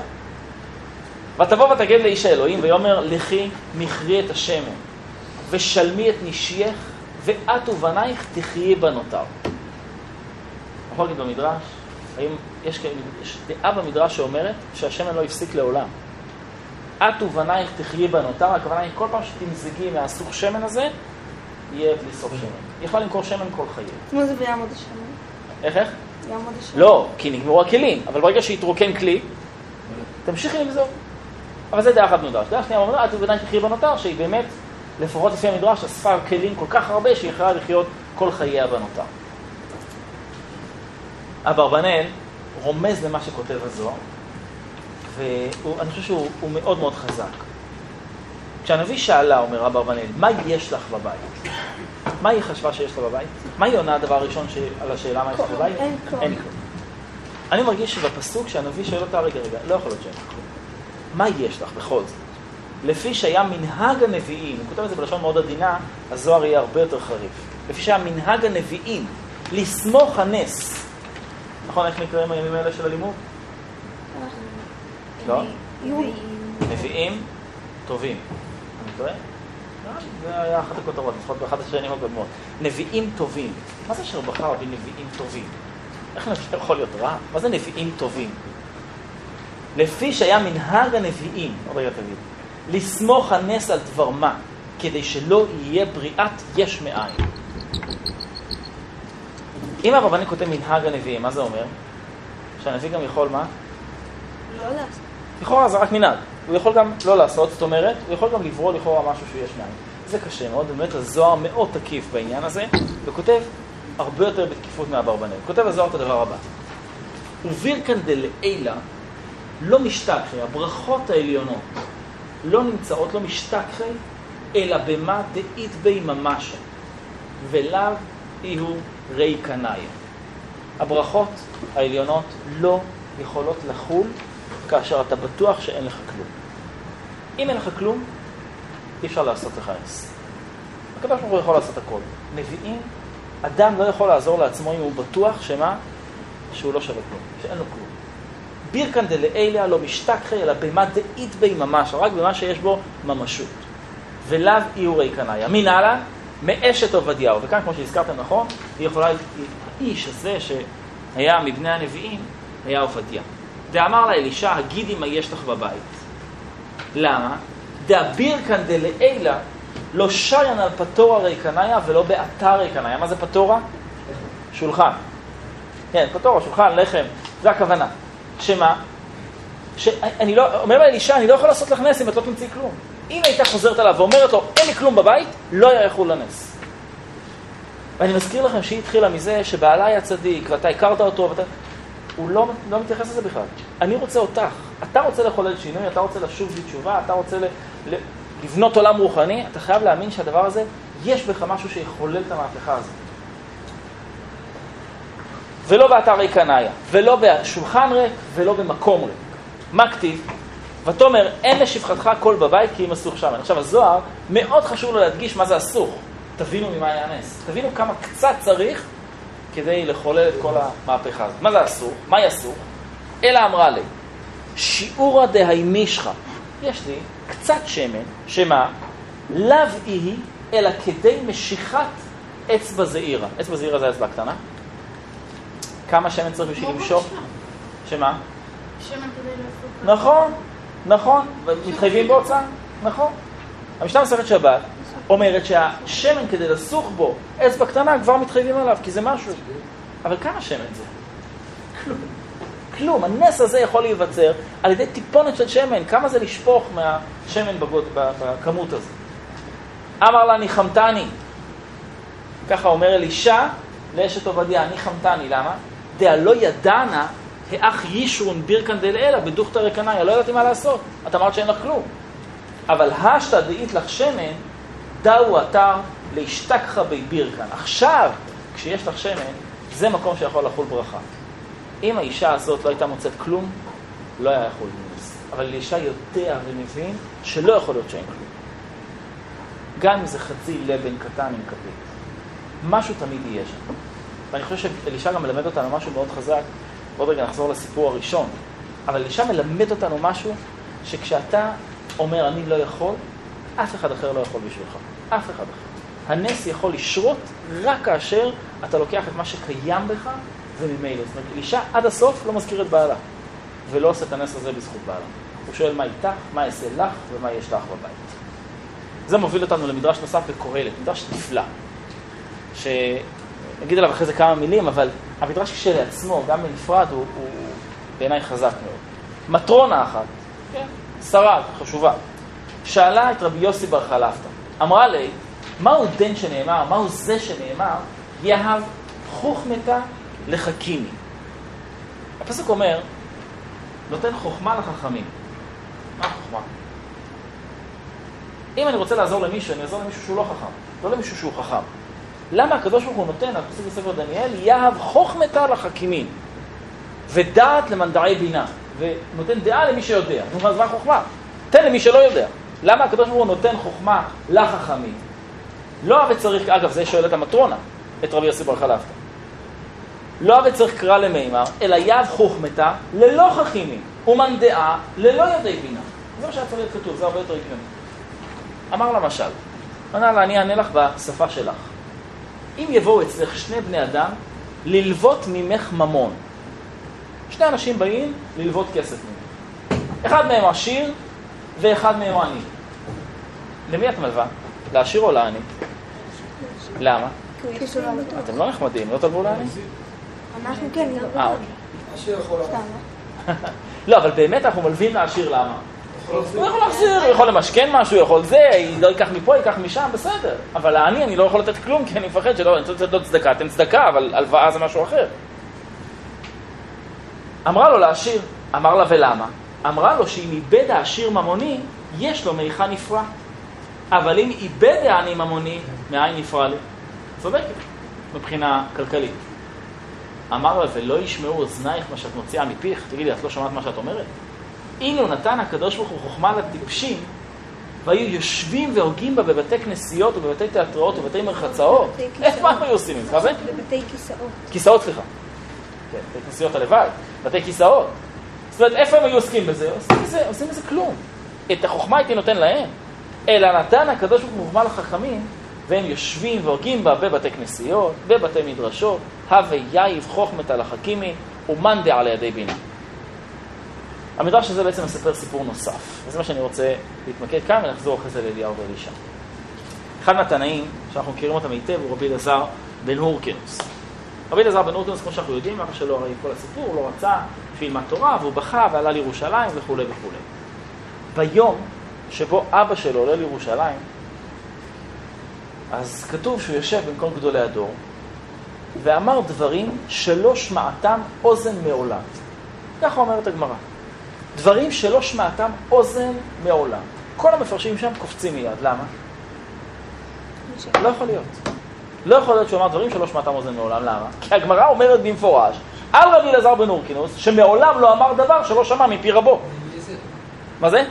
ותבוא ותגיד לאיש האלוהים ויאמר, לכי מכרי את השמן ושלמי את נשייך ואת ובנייך תחיי בנותר. יכול להגיד במדרש, האם יש דעה במדרש שאומרת שהשמן לא יפסיק לעולם. את ובנייך תחיי בנותר, הכוונה היא כל פעם שתמזגי מהסוג שמן הזה, יהיה בלי סוף שמן. היא יכולה למכור שמן כל חיי. כמו זה ויעמוד השמן? איך? יעמוד השמן. לא, כי נגמרו הכלים, אבל ברגע שיתרוקן כלי, תמשיכי למזוג. אבל זה דעה אחת במדרש. דעה שנייה אומרת, את ובנייך תחיי בנותר, שהיא באמת, לפחות לפי המדרש, אספה כלים כל כך הרבה שהיא יכולה לחיות כל חייה בנותר. אברבנאל רומז למה שכותב הזוהר, ואני חושב שהוא מאוד מאוד חזק. כשהנביא שאלה, אומר אברבנאל, מה יש לך בבית? מה היא חשבה שיש לה בבית? מה היא עונה הדבר הראשון על השאלה מה יש לך בבית? אין כלום. אין כלום. אני מרגיש שבפסוק שהנביא שואל אותה, רגע, לא יכול להיות שאין כלום. מה יש לך בכל זאת? לפי שהיה מנהג הנביאים, הוא כותב את זה בלשון מאוד עדינה, הזוהר יהיה הרבה יותר חריף. לפי שהיה מנהג הנביאים, לסמוך הנס. נכון, איך נקראים הימים האלה של הלימוד? לא? נביאים טובים. אני טועה? זה היה אחת הכותרות, לפחות באחת השנים הקודמות. נביאים טובים. מה זה אשר בחר בנביאים טובים? איך נביא יכול להיות רע? מה זה נביאים טובים? לפי שהיה מנהג הנביאים, עוד רגע תגיד, לסמוך הנס על דבר מה, כדי שלא יהיה בריאת יש מאין. אם הרבני כותב מנהג הנביאים, מה זה אומר? שהנביא גם יכול מה? לא לעשות. לכאורה זה רק מנהג. הוא יכול גם לא לעשות, זאת אומרת, הוא יכול גם לברוא לכאורה משהו שיש מאין. זה קשה מאוד, באמת הזוהר מאוד תקיף בעניין הזה, וכותב הרבה יותר בתקיפות מהאברבנאל. כותב הזוהר את הדבר הבא. ובירקן דלעילה לא משתכחי, הברכות העליונות לא נמצאות, לא משתכחי, אלא במה דאית בי ממש, ולאו איהו ראי קנאי. הברכות העליונות לא יכולות לחול כאשר אתה בטוח שאין לך כלום. אם אין לך כלום, אי אפשר לעשות לך נס. הקדוש ברוך הוא יכול לעשות הכל. נביאים, אדם לא יכול לעזור לעצמו אם הוא בטוח שמה? שהוא לא שווה כלום, שאין לו כלום. בירקן דלעילה לא משתכחי, אלא במה דאית בי ממש, רק במה שיש בו ממשות. ולאו איהו ראי קנאי. מין הלאה? מאשת עובדיהו. וכאן, כמו שהזכרתם נכון, היא יכולה, האיש הזה שהיה מבני הנביאים, היה עובדיה. דאמר לה אלישע, הגידי מה יש לך בבית. למה? דאבירקן דלעילה לא שיין על פטורה ראי קנאי ולא באתר ראי קנאי. מה זה פטורה? שולחן. כן, פטורה, שולחן, לחם. זה הכוונה. שמה? שאני לא, אומר לה אלישע, אני לא יכול לעשות לך נס אם את לא תמצאי כלום. אם הייתה חוזרת עליו ואומרת לו, אין לי כלום בבית, לא היה יכול לנס. ואני מזכיר לכם שהיא התחילה מזה שבעלה היה צדיק, ואתה הכרת אותו, הוא לא מתייחס לזה בכלל. אני רוצה אותך. אתה רוצה לחולל שינוי, אתה רוצה לשוב בתשובה, אתה רוצה לבנות עולם רוחני, אתה חייב להאמין שהדבר הזה, יש בך משהו שיחולל את המהפכה הזאת. ולא באתר ראי קנאי, ולא בשולחן ריק, ולא במקום ריק. מה כתיב? ותאמר, אין לשפחתך קול בבית כי היא מסוך שמן. עכשיו, הזוהר, מאוד חשוב לו להדגיש מה זה הסוך. תבינו ממה היה הנס. תבינו כמה קצת צריך כדי לחולל את כל המהפכה הזאת. מה זה הסוך? מה יסוך? אלא אמרה לי, שיעורא דהיימישך. יש לי קצת שמן, שמה? לאו היא, אלא כדי משיכת אצבע זעירה. אצבע זעירה זה אצבע קטנה. כמה שמן צריך בשביל למשוך? שמה? שמן כדי לעשות. נכון, נכון. ומתחייבים בהוצאה? נכון. המשנה מסכת שבת אומרת שהשמן כדי לסוך בו אצבע קטנה כבר מתחייבים עליו, כי זה משהו. אבל כמה שמן זה? כלום. כלום. הנס הזה יכול להיווצר על ידי טיפונת של שמן. כמה זה לשפוך מהשמן בכמות הזאת? אמר לה, ניחמתני. ככה אומר אלישע לאשת עובדיה, ניחמתני. למה? דעה לא ידענה האח ישרון בירקן דלעילה בדוכתא ראי קנאי. לא ידעתי מה לעשות. את אמרת שאין לך כלום. אבל השתא דאית לך שמן, דאו אתר להשתכחה בי בירקן. עכשיו, כשיש לך שמן, זה מקום שיכול לחול ברכה. אם האישה הזאת לא הייתה מוצאת כלום, לא היה יכול לנס. אבל האישה יודע ומבין שלא יכול להיות שאין כלום. גם אם זה חצי לבן קטן עם כפית. משהו תמיד יהיה שם. ואני חושב שאלישע גם מלמד אותנו משהו מאוד חזק. עוד רגע נחזור לסיפור הראשון. אבל אלישע מלמד אותנו משהו שכשאתה אומר אני לא יכול, אף אחד אחר לא יכול בשבילך. אף אחד אחר. הנס יכול לשרות רק כאשר אתה לוקח את מה שקיים בך וממילא. זאת אומרת, אלישע עד הסוף לא מזכיר את בעלה. ולא עושה את הנס הזה בזכות בעלה. הוא שואל מה איתך, מה יעשה לך ומה יש לך בבית. זה מוביל אותנו למדרש נוסף בקהלת, מדרש נפלא. שנגיד עליו אחרי זה כמה מילים, אבל המדרש כשלעצמו, גם בנפרד, הוא בעיניי חזק מאוד. מטרונה אחת, כן, שרה חשובה, שאלה את רבי יוסי בר חלפתא. אמרה לי, מהו דן שנאמר, מהו זה שנאמר, יהב חוכמתה לחכימי. הפסוק אומר, נותן חוכמה לחכמים. מה חוכמה? אם אני רוצה לעזור למישהו, אני אעזור למישהו שהוא לא חכם, לא למישהו שהוא חכם. למה הקדוש ברוך הוא נותן, הפסוק בספר דניאל, יהב חוכמתה לחכימים, ודעת למנדעי בינה, ונותן דעה למי שיודע. נו, מה חוכמה? תן למי שלא יודע. למה הקדוש ברוך הוא נותן חוכמה לחכמים? לא אבל צריך, אגב, זה שואלת המטרונה, את רבי יוסי בר חלפתא. לא אבל צריך קרא למימר, אלא יב חוכמתה ללא חכימים, ומאן דעה ללא ידי בינה. זה מה שהיה צריך להיות כתוב, זה הרבה יותר הגיוני. אמר למשל, ענה לה, אני אענה לך בשפה שלך. אם יבואו אצלך שני בני אדם ללוות ממך ממון, שני אנשים באים ללוות כסף ממך. אחד מהם עשיר ואחד מהם עני. למי את מלווה? לעשיר או לעני? למה? אתם לא נחמדים, לא תלוו לעני? אנחנו כן, אוקיי. עשיר יכול לעשות. לא, אבל באמת אנחנו מלווים לעשיר, למה? הוא יכול להחזיר, הוא יכול למשכן משהו, הוא יכול זה, לא ייקח מפה, ייקח משם, בסדר. אבל לעני אני לא יכול לתת כלום, כי אני מפחד שלא, אני רוצה לתת צדקה, אתם צדקה, אבל הלוואה זה משהו אחר. אמרה לו לעשיר, אמר לה ולמה? אמרה לו שאם איבד העשיר ממוני, יש לו מאיכה נפרע. אבל אם איבד העני ממוני, מאין נפרע לי? צודקת, מבחינה כלכלית. אמר לה, ולא ישמעו אוזנייך מה שאת מוציאה מפיך. תגידי, את לא שמעת מה שאת אומרת? אילו נתן הקדוש ברוך הוא חוכמה לטיפשים, והיו יושבים והוגים בה בבתי כנסיות ובבתי תיאטראות ובבתי מרחצאות, איפה מה היו עושים עם זה? בבתי כיסאות. כיסאות, סליחה. כן, בתי כנסיות הלוואי, בתי כיסאות. זאת אומרת, איפה הם היו עוסקים בזה? עושים בזה כלום. את החוכמה הייתי נותן להם. אלא נתן הקדוש ברוך הוא חוכמה לחכמים, והם יושבים והוגים בה בבתי כנסיות, בבתי מדרשות, הווה יאיב חוכמתה לחכימי, ומאן דעה לידי בינה. המדרש הזה בעצם מספר סיפור נוסף. וזה מה שאני רוצה להתמקד כאן, ונחזור אחרי זה לאליהו ואלישע. אחד מהתנאים, שאנחנו מכירים אותם היטב, הוא רבי אלעזר בן הורקנוס. רבי אלעזר בן הורקנוס, כמו שאנחנו יודעים, אבא שלו הרי כל הסיפור, הוא לא רצה שילמד תורה, והוא בכה ועלה לירושלים וכו' וכו'. ביום שבו אבא שלו עולה לירושלים, אז כתוב שהוא יושב בין כל גדולי הדור, ואמר דברים שלא שמעתם אוזן מעולם. ככה אומרת הגמרא. דברים שלא שמעתם אוזן מעולם. כל המפרשים שם קופצים מיד. למה? לא יכול להיות. לא יכול להיות שהוא אמר דברים שלא שמעתם אוזן מעולם. למה? כי הגמרא אומרת במפורש על רבי אלעזר בן הורקנוס, שמעולם לא אמר דבר שלא שמע מפי רבו. מה זה?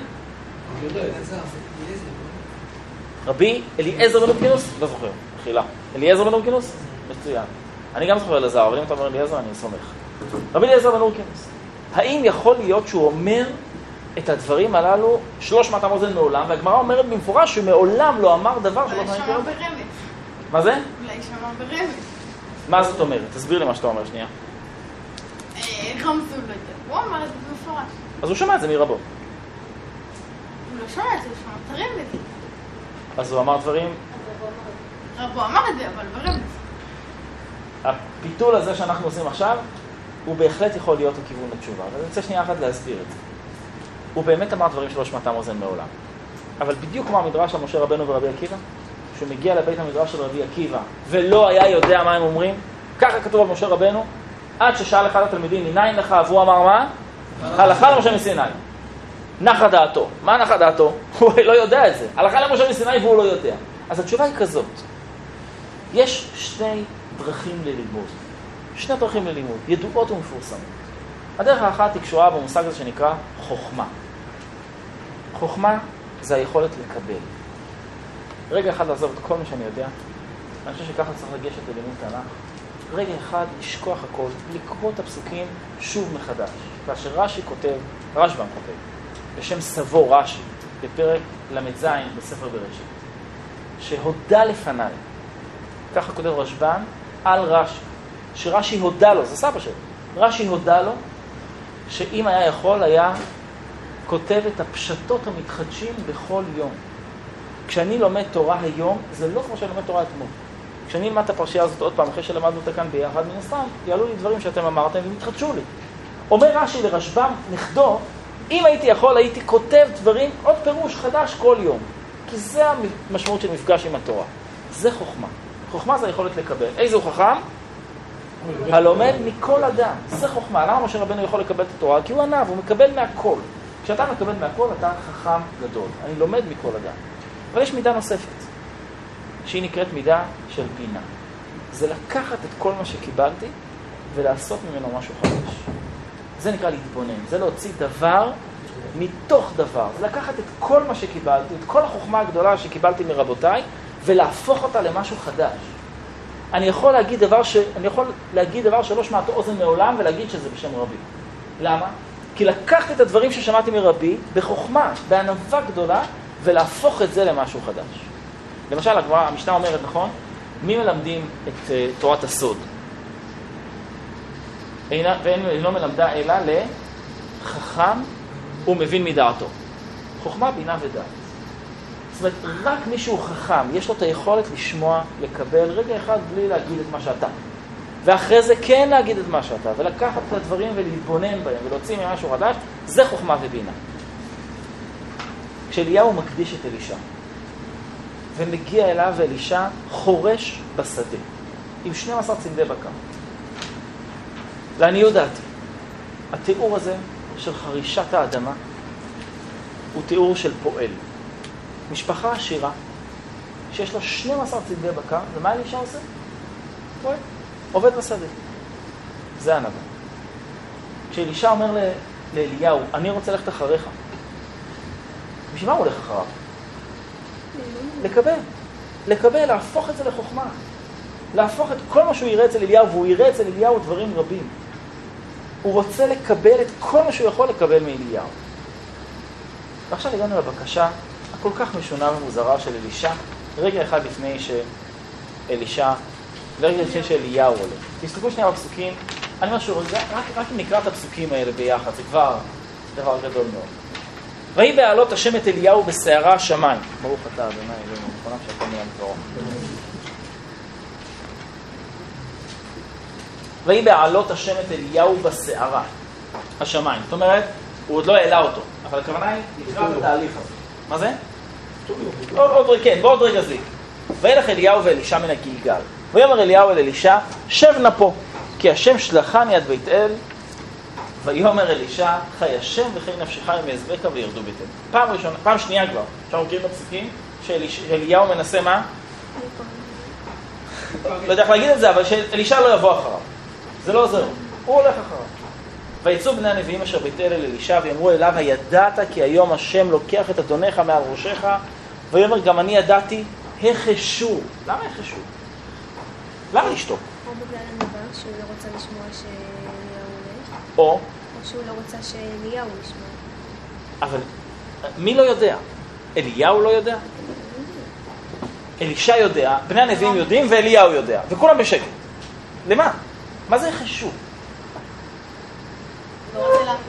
רבי אליעזר בן הורקנוס? לא זוכר. מחילה. אליעזר בן הורקנוס? מצוין. אני גם זוכר אלעזר, אבל אם אתה אומר אליעזר, אני סומך. רבי אליעזר בן הורקנוס. האם יכול להיות שהוא אומר את הדברים הללו שלא שמעתם אוזן מעולם, והגמרא אומרת במפורש שמעולם לא אמר דבר שלא שמעתם אולי שמע ברמז. מה זה? אולי שמע ברמז. מה זאת אומרת? תסביר לי מה שאתה אומר שנייה. רמזו לא יודע. הוא אמר את זה במפורש. אז הוא שמע את זה מרבו. הוא לא שמע את זה, הוא שמע את הרמז. אז הוא אמר דברים... רבו אמר את זה, אבל ברמז. הפיתול הזה שאנחנו עושים עכשיו, הוא בהחלט יכול להיות הכיוון לתשובה. אבל אני רוצה שנייה אחת להסביר את זה. הוא באמת אמר דברים שלא שמעתם אוזן מעולם. אבל בדיוק כמו המדרש של משה רבנו ורבי עקיבא, שהוא מגיע לבית המדרש של רבי עקיבא, ולא היה יודע מה הם אומרים, ככה כתוב על משה רבנו, עד ששאל אחד התלמידים, מניין לך, והוא אמר מה? הלכה למשה מסיני. נחה דעתו. מה נחה דעתו? הוא לא יודע את זה. הלכה למשה מסיני והוא לא יודע. אז התשובה היא כזאת. יש שני דרכים ללימוד. שני דרכים ללימוד, ידועות ומפורסמות. הדרך האחת היא קשורה במושג הזה שנקרא חוכמה. חוכמה זה היכולת לקבל. רגע אחד לעזוב את כל מה שאני יודע. אני חושב שככה צריך לגשת ללימוד תנ"ך. רגע אחד לשכוח הכל, לקרוא את הפסוקים שוב מחדש. כאשר רש"י כותב, רשב"ם כותב, בשם סבו רש"י, בפרק ל"ז בספר בראשית, שהודה לפניי. ככה כותב רשב"ם על רש"י. שרש"י הודה לו, זה סבא שלו, רש"י הודה לו שאם היה יכול היה כותב את הפשטות המתחדשים בכל יום. כשאני לומד תורה היום, זה לא כמו שאני לומד תורה אתמול. כשאני אלמד את הפרשייה הזאת עוד פעם, אחרי שלמדנו אותה כאן ביחד, מן הסתם, יעלו לי דברים שאתם אמרתם ומתחדשו לי. אומר רש"י לרשב"ם נכדו, אם הייתי יכול הייתי כותב דברים, עוד פירוש חדש כל יום. כי זה המשמעות של מפגש עם התורה. זה חוכמה. חוכמה זה היכולת לקבל. איזה חכם? הלומד מכל אדם. זה חוכמה. למה משה רבנו יכול לקבל את התורה? כי הוא ענב, הוא מקבל מהכל. כשאתה מקבל מהכל, אתה חכם גדול. אני לומד מכל אדם. אבל יש מידה נוספת, שהיא נקראת מידה של בינה. זה לקחת את כל מה שקיבלתי ולעשות ממנו משהו חדש. זה נקרא להתבונן. זה להוציא דבר מתוך דבר. זה לקחת את כל מה שקיבלתי, את כל החוכמה הגדולה שקיבלתי מרבותיי, ולהפוך אותה למשהו חדש. אני יכול להגיד דבר שלא שמעתי אוזן מעולם, ולהגיד שזה בשם רבי. למה? כי לקחתי את הדברים ששמעתי מרבי, בחוכמה, בענווה גדולה, ולהפוך את זה למשהו חדש. למשל, המשנה אומרת, נכון? מי מלמדים את תורת הסוד? ואין לא מלמדה אלא לחכם ומבין מדעתו. חוכמה, בינה ודעת. זאת אומרת, רק מישהו חכם, יש לו את היכולת לשמוע, לקבל רגע אחד בלי להגיד את מה שאתה. ואחרי זה כן להגיד את מה שאתה, ולקחת את הדברים ולהתבונן בהם, ולהוציא ממשהו חדש, זה חוכמה ובינה. כשאליהו מקדיש את אלישע, ומגיע אליו אלישע חורש בשדה, עם 12 צמדי בקר. לעניות דעתי, התיאור הזה של חרישת האדמה, הוא תיאור של פועל. משפחה עשירה, שיש לה 12 צמדי בקר, ומה אלישע עושה? פועל. עובד בשדה. זה הנבא. כשאלישע אומר לאליהו, אני רוצה ללכת אחריך. בשביל מה הוא הולך אחריו? לקבל, להפוך את זה לחוכמה. להפוך את כל מה שהוא יראה אצל אליהו, והוא יראה אצל אליהו דברים רבים. הוא רוצה לקבל את כל מה שהוא יכול לקבל מאליהו. ועכשיו הגענו לבקשה הכל כך משונה ומוזרה של אלישע, רגע אחד לפני שאלישע, ורגע לפני שאליהו עולה. תסתכלו שנייה בפסוקים, אני אומר שהוא רק אם נקרא את הפסוקים האלה ביחד, זה כבר דבר גדול מאוד. ויהי בהעלות השם את אליהו בסערה השמיים. ברוך אתה, אדוני אלוהינו, מכונם שהכל נהיה מקרוב. ויהי בהעלות השם את אליהו בסערה השמיים. זאת אומרת, הוא עוד לא העלה אותו, אבל הכוונה היא לקראת התהליך הזה. מה זה? בעוד רגע זה. וילך אליהו ואלישע מן הגילגל. ויאמר אליהו אל אלישע, שב נא פה, כי השם שלחני עד בית אל. ויאמר אלישע, חי השם וכי נפשך אם יעזבך וירדו ביתנו. פעם שנייה כבר, עכשיו מכירים בפסוקים, שאליהו מנסה מה? לא יודע איך להגיד את זה, אבל שאלישע לא יבוא אחריו. זה לא עוזר, הוא הולך אחריו. ויצאו בני הנביאים אשר בית אל אלישע ויאמרו אליו, הידעת כי היום השם לוקח את אדונך מעל ראשך? ויאמר גם אני ידעתי, החשו. למה החשו? למה לשתוק? או בגלל הנבא שהוא לא רוצה לשמוע שאליהו הולך, או שהוא לא רוצה שאליהו ישמע. אבל מי לא יודע? אליהו לא יודע? אלישע יודע, בני הנביאים יודעים ואליהו יודע, וכולם בשקט. למה? מה זה חשוב? לא רוצה להכניס.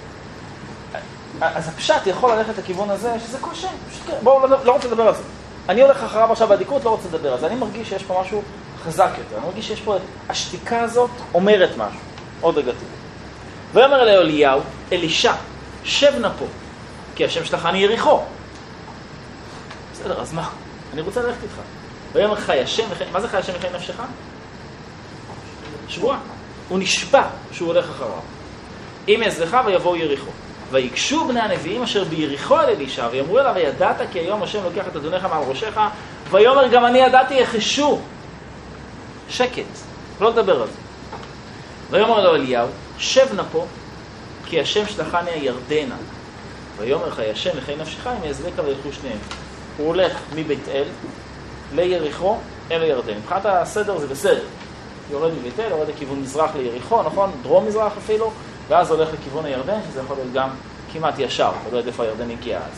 אז הפשט יכול ללכת לכיוון הזה, שזה קשה. בואו, לא רוצה לדבר על זה. אני הולך אחריו עכשיו בעדיקות, לא רוצה לדבר על זה. אני מרגיש שיש פה משהו חזק יותר. אני מרגיש שיש פה, השתיקה הזאת אומרת משהו. עוד רגע תראו. ויאמר אליהו אליהו, אלישע, שב נא פה, כי השם שלחני יריחו. בסדר, אז מה? אני רוצה ללכת איתך. ויאמר חי השם וכי, מה זה חי השם וכי נפשך? שבועה. הוא נשבע שהוא הולך אחריו. אם יעזבך ויבואו יריחו. ויגשו בני הנביאים אשר ביריחו אל אלישע, ויאמרו אליו, ידעת כי היום השם לוקח את אדונך מעל ראשך? ויאמר גם אני ידעתי, יחשו. שקט, לא לדבר על זה. ויאמר אליו אליהו, שב נא פה, כי השם שלחני הירדנה. ויאמר חי השם וכי נפשך אם יעזבך וילכו שניהם. הוא הולך מבית אל ליריחו אל הירדן. מבחינת הסדר זה בסדר. יורד מבית אל, יורד לכיוון מזרח ליריחו, נכון? דרום מזרח אפילו, ואז הולך לכיוון הירדן, שזה יכול להיות גם כמעט ישר, אתה לא יודע איפה הירדן הגיע אז.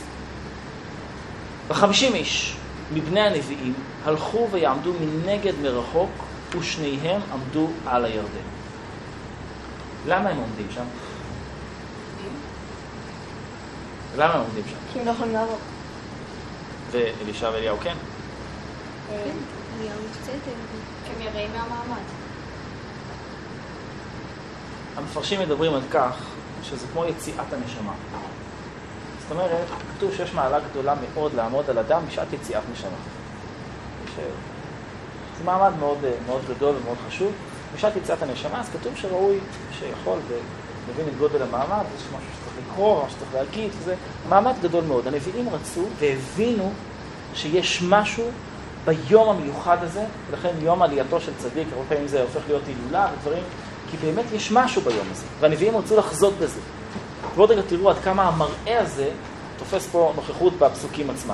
50 איש מבני הנביאים הלכו ויעמדו מנגד מרחוק, ושניהם עמדו על הירדן. למה הם עומדים שם? למה הם עומדים שם? כי הם לא יכולים לעבור. ואלישע ואליהו כן? אליהו קצת, הם יראים מהמעמד. המפרשים מדברים על כך שזה כמו יציאת הנשמה. זאת אומרת, כתוב שיש מעלה גדולה מאוד לעמוד על אדם בשעת יציאת נשמה. זה מעמד מאוד, מאוד גדול ומאוד חשוב. בשעת יציאת הנשמה, אז כתוב שראוי שיכול ומבין את גודל המעמד, יש משהו שצריך לקרוא, משהו שצריך להגיד, זה מעמד גדול מאוד. הנביאים רצו והבינו שיש משהו ביום המיוחד הזה, ולכן יום עלייתו של צדיק, הרבה פעמים זה הופך להיות הילולה ודברים, כי באמת יש משהו ביום הזה, והנביאים רצו לחזות בזה. ועוד רגע תראו עד כמה המראה הזה תופס פה נוכחות בפסוקים עצמם.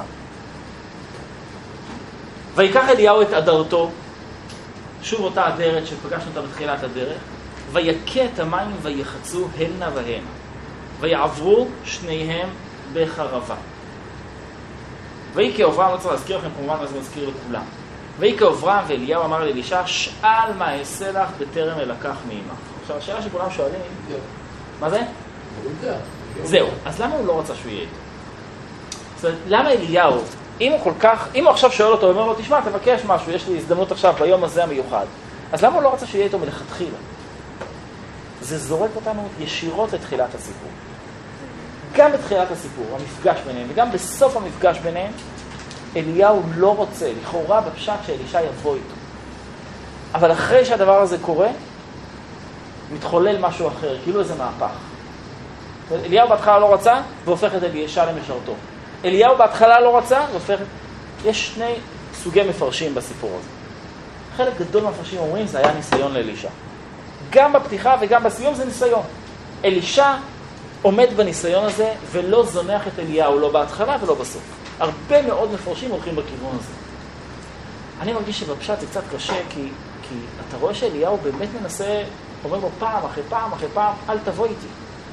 ויקח אליהו את אדרתו, שוב אותה אדרת שפגשנו אותה בתחילת הדרך, ויקה את המים ויחצו הנה והנה, ויעברו שניהם בחרבה. ויהי כאברהם, לא צריך להזכיר לכם, כמובן אז מזכיר לכולם. ויהי כאברהם ואליהו אמר לאלישע, שאל מה אעשה לך בטרם אלקח מעמך. עכשיו השאלה שכולם שואלים, מה זה? זהו, אז למה הוא לא רצה שהוא יהיה איתו? זאת אומרת, למה אליהו, אם הוא עכשיו שואל אותו, הוא אומר לו, תשמע, תבקש משהו, יש לי הזדמנות עכשיו ביום הזה המיוחד, אז למה הוא לא רצה שהוא יהיה איתו מלכתחילה? זה זורק אותנו ישירות לתחילת הסיפור. גם בתחילת הסיפור, המפגש ביניהם, וגם בסוף המפגש ביניהם, אליהו לא רוצה, לכאורה בפשט שאלישע יבוא איתו. אבל אחרי שהדבר הזה קורה, מתחולל משהו אחר, כאילו איזה מהפך. אליהו בהתחלה לא רצה, והופך את אלישע למשרתו. אליהו בהתחלה לא רצה, והופך... יש שני סוגי מפרשים בסיפור הזה. חלק גדול מהמפרשים אומרים, זה היה ניסיון לאלישע. גם בפתיחה וגם בסיום זה ניסיון. אלישע עומד בניסיון הזה, ולא זונח את אליהו, לא בהתחלה ולא בסוף. הרבה מאוד מפרשים הולכים בכיוון הזה. אני מרגיש שבפשט זה קצת קשה, כי אתה רואה שאליהו באמת מנסה, אומר לו פעם אחרי פעם אחרי פעם, אל תבוא איתי.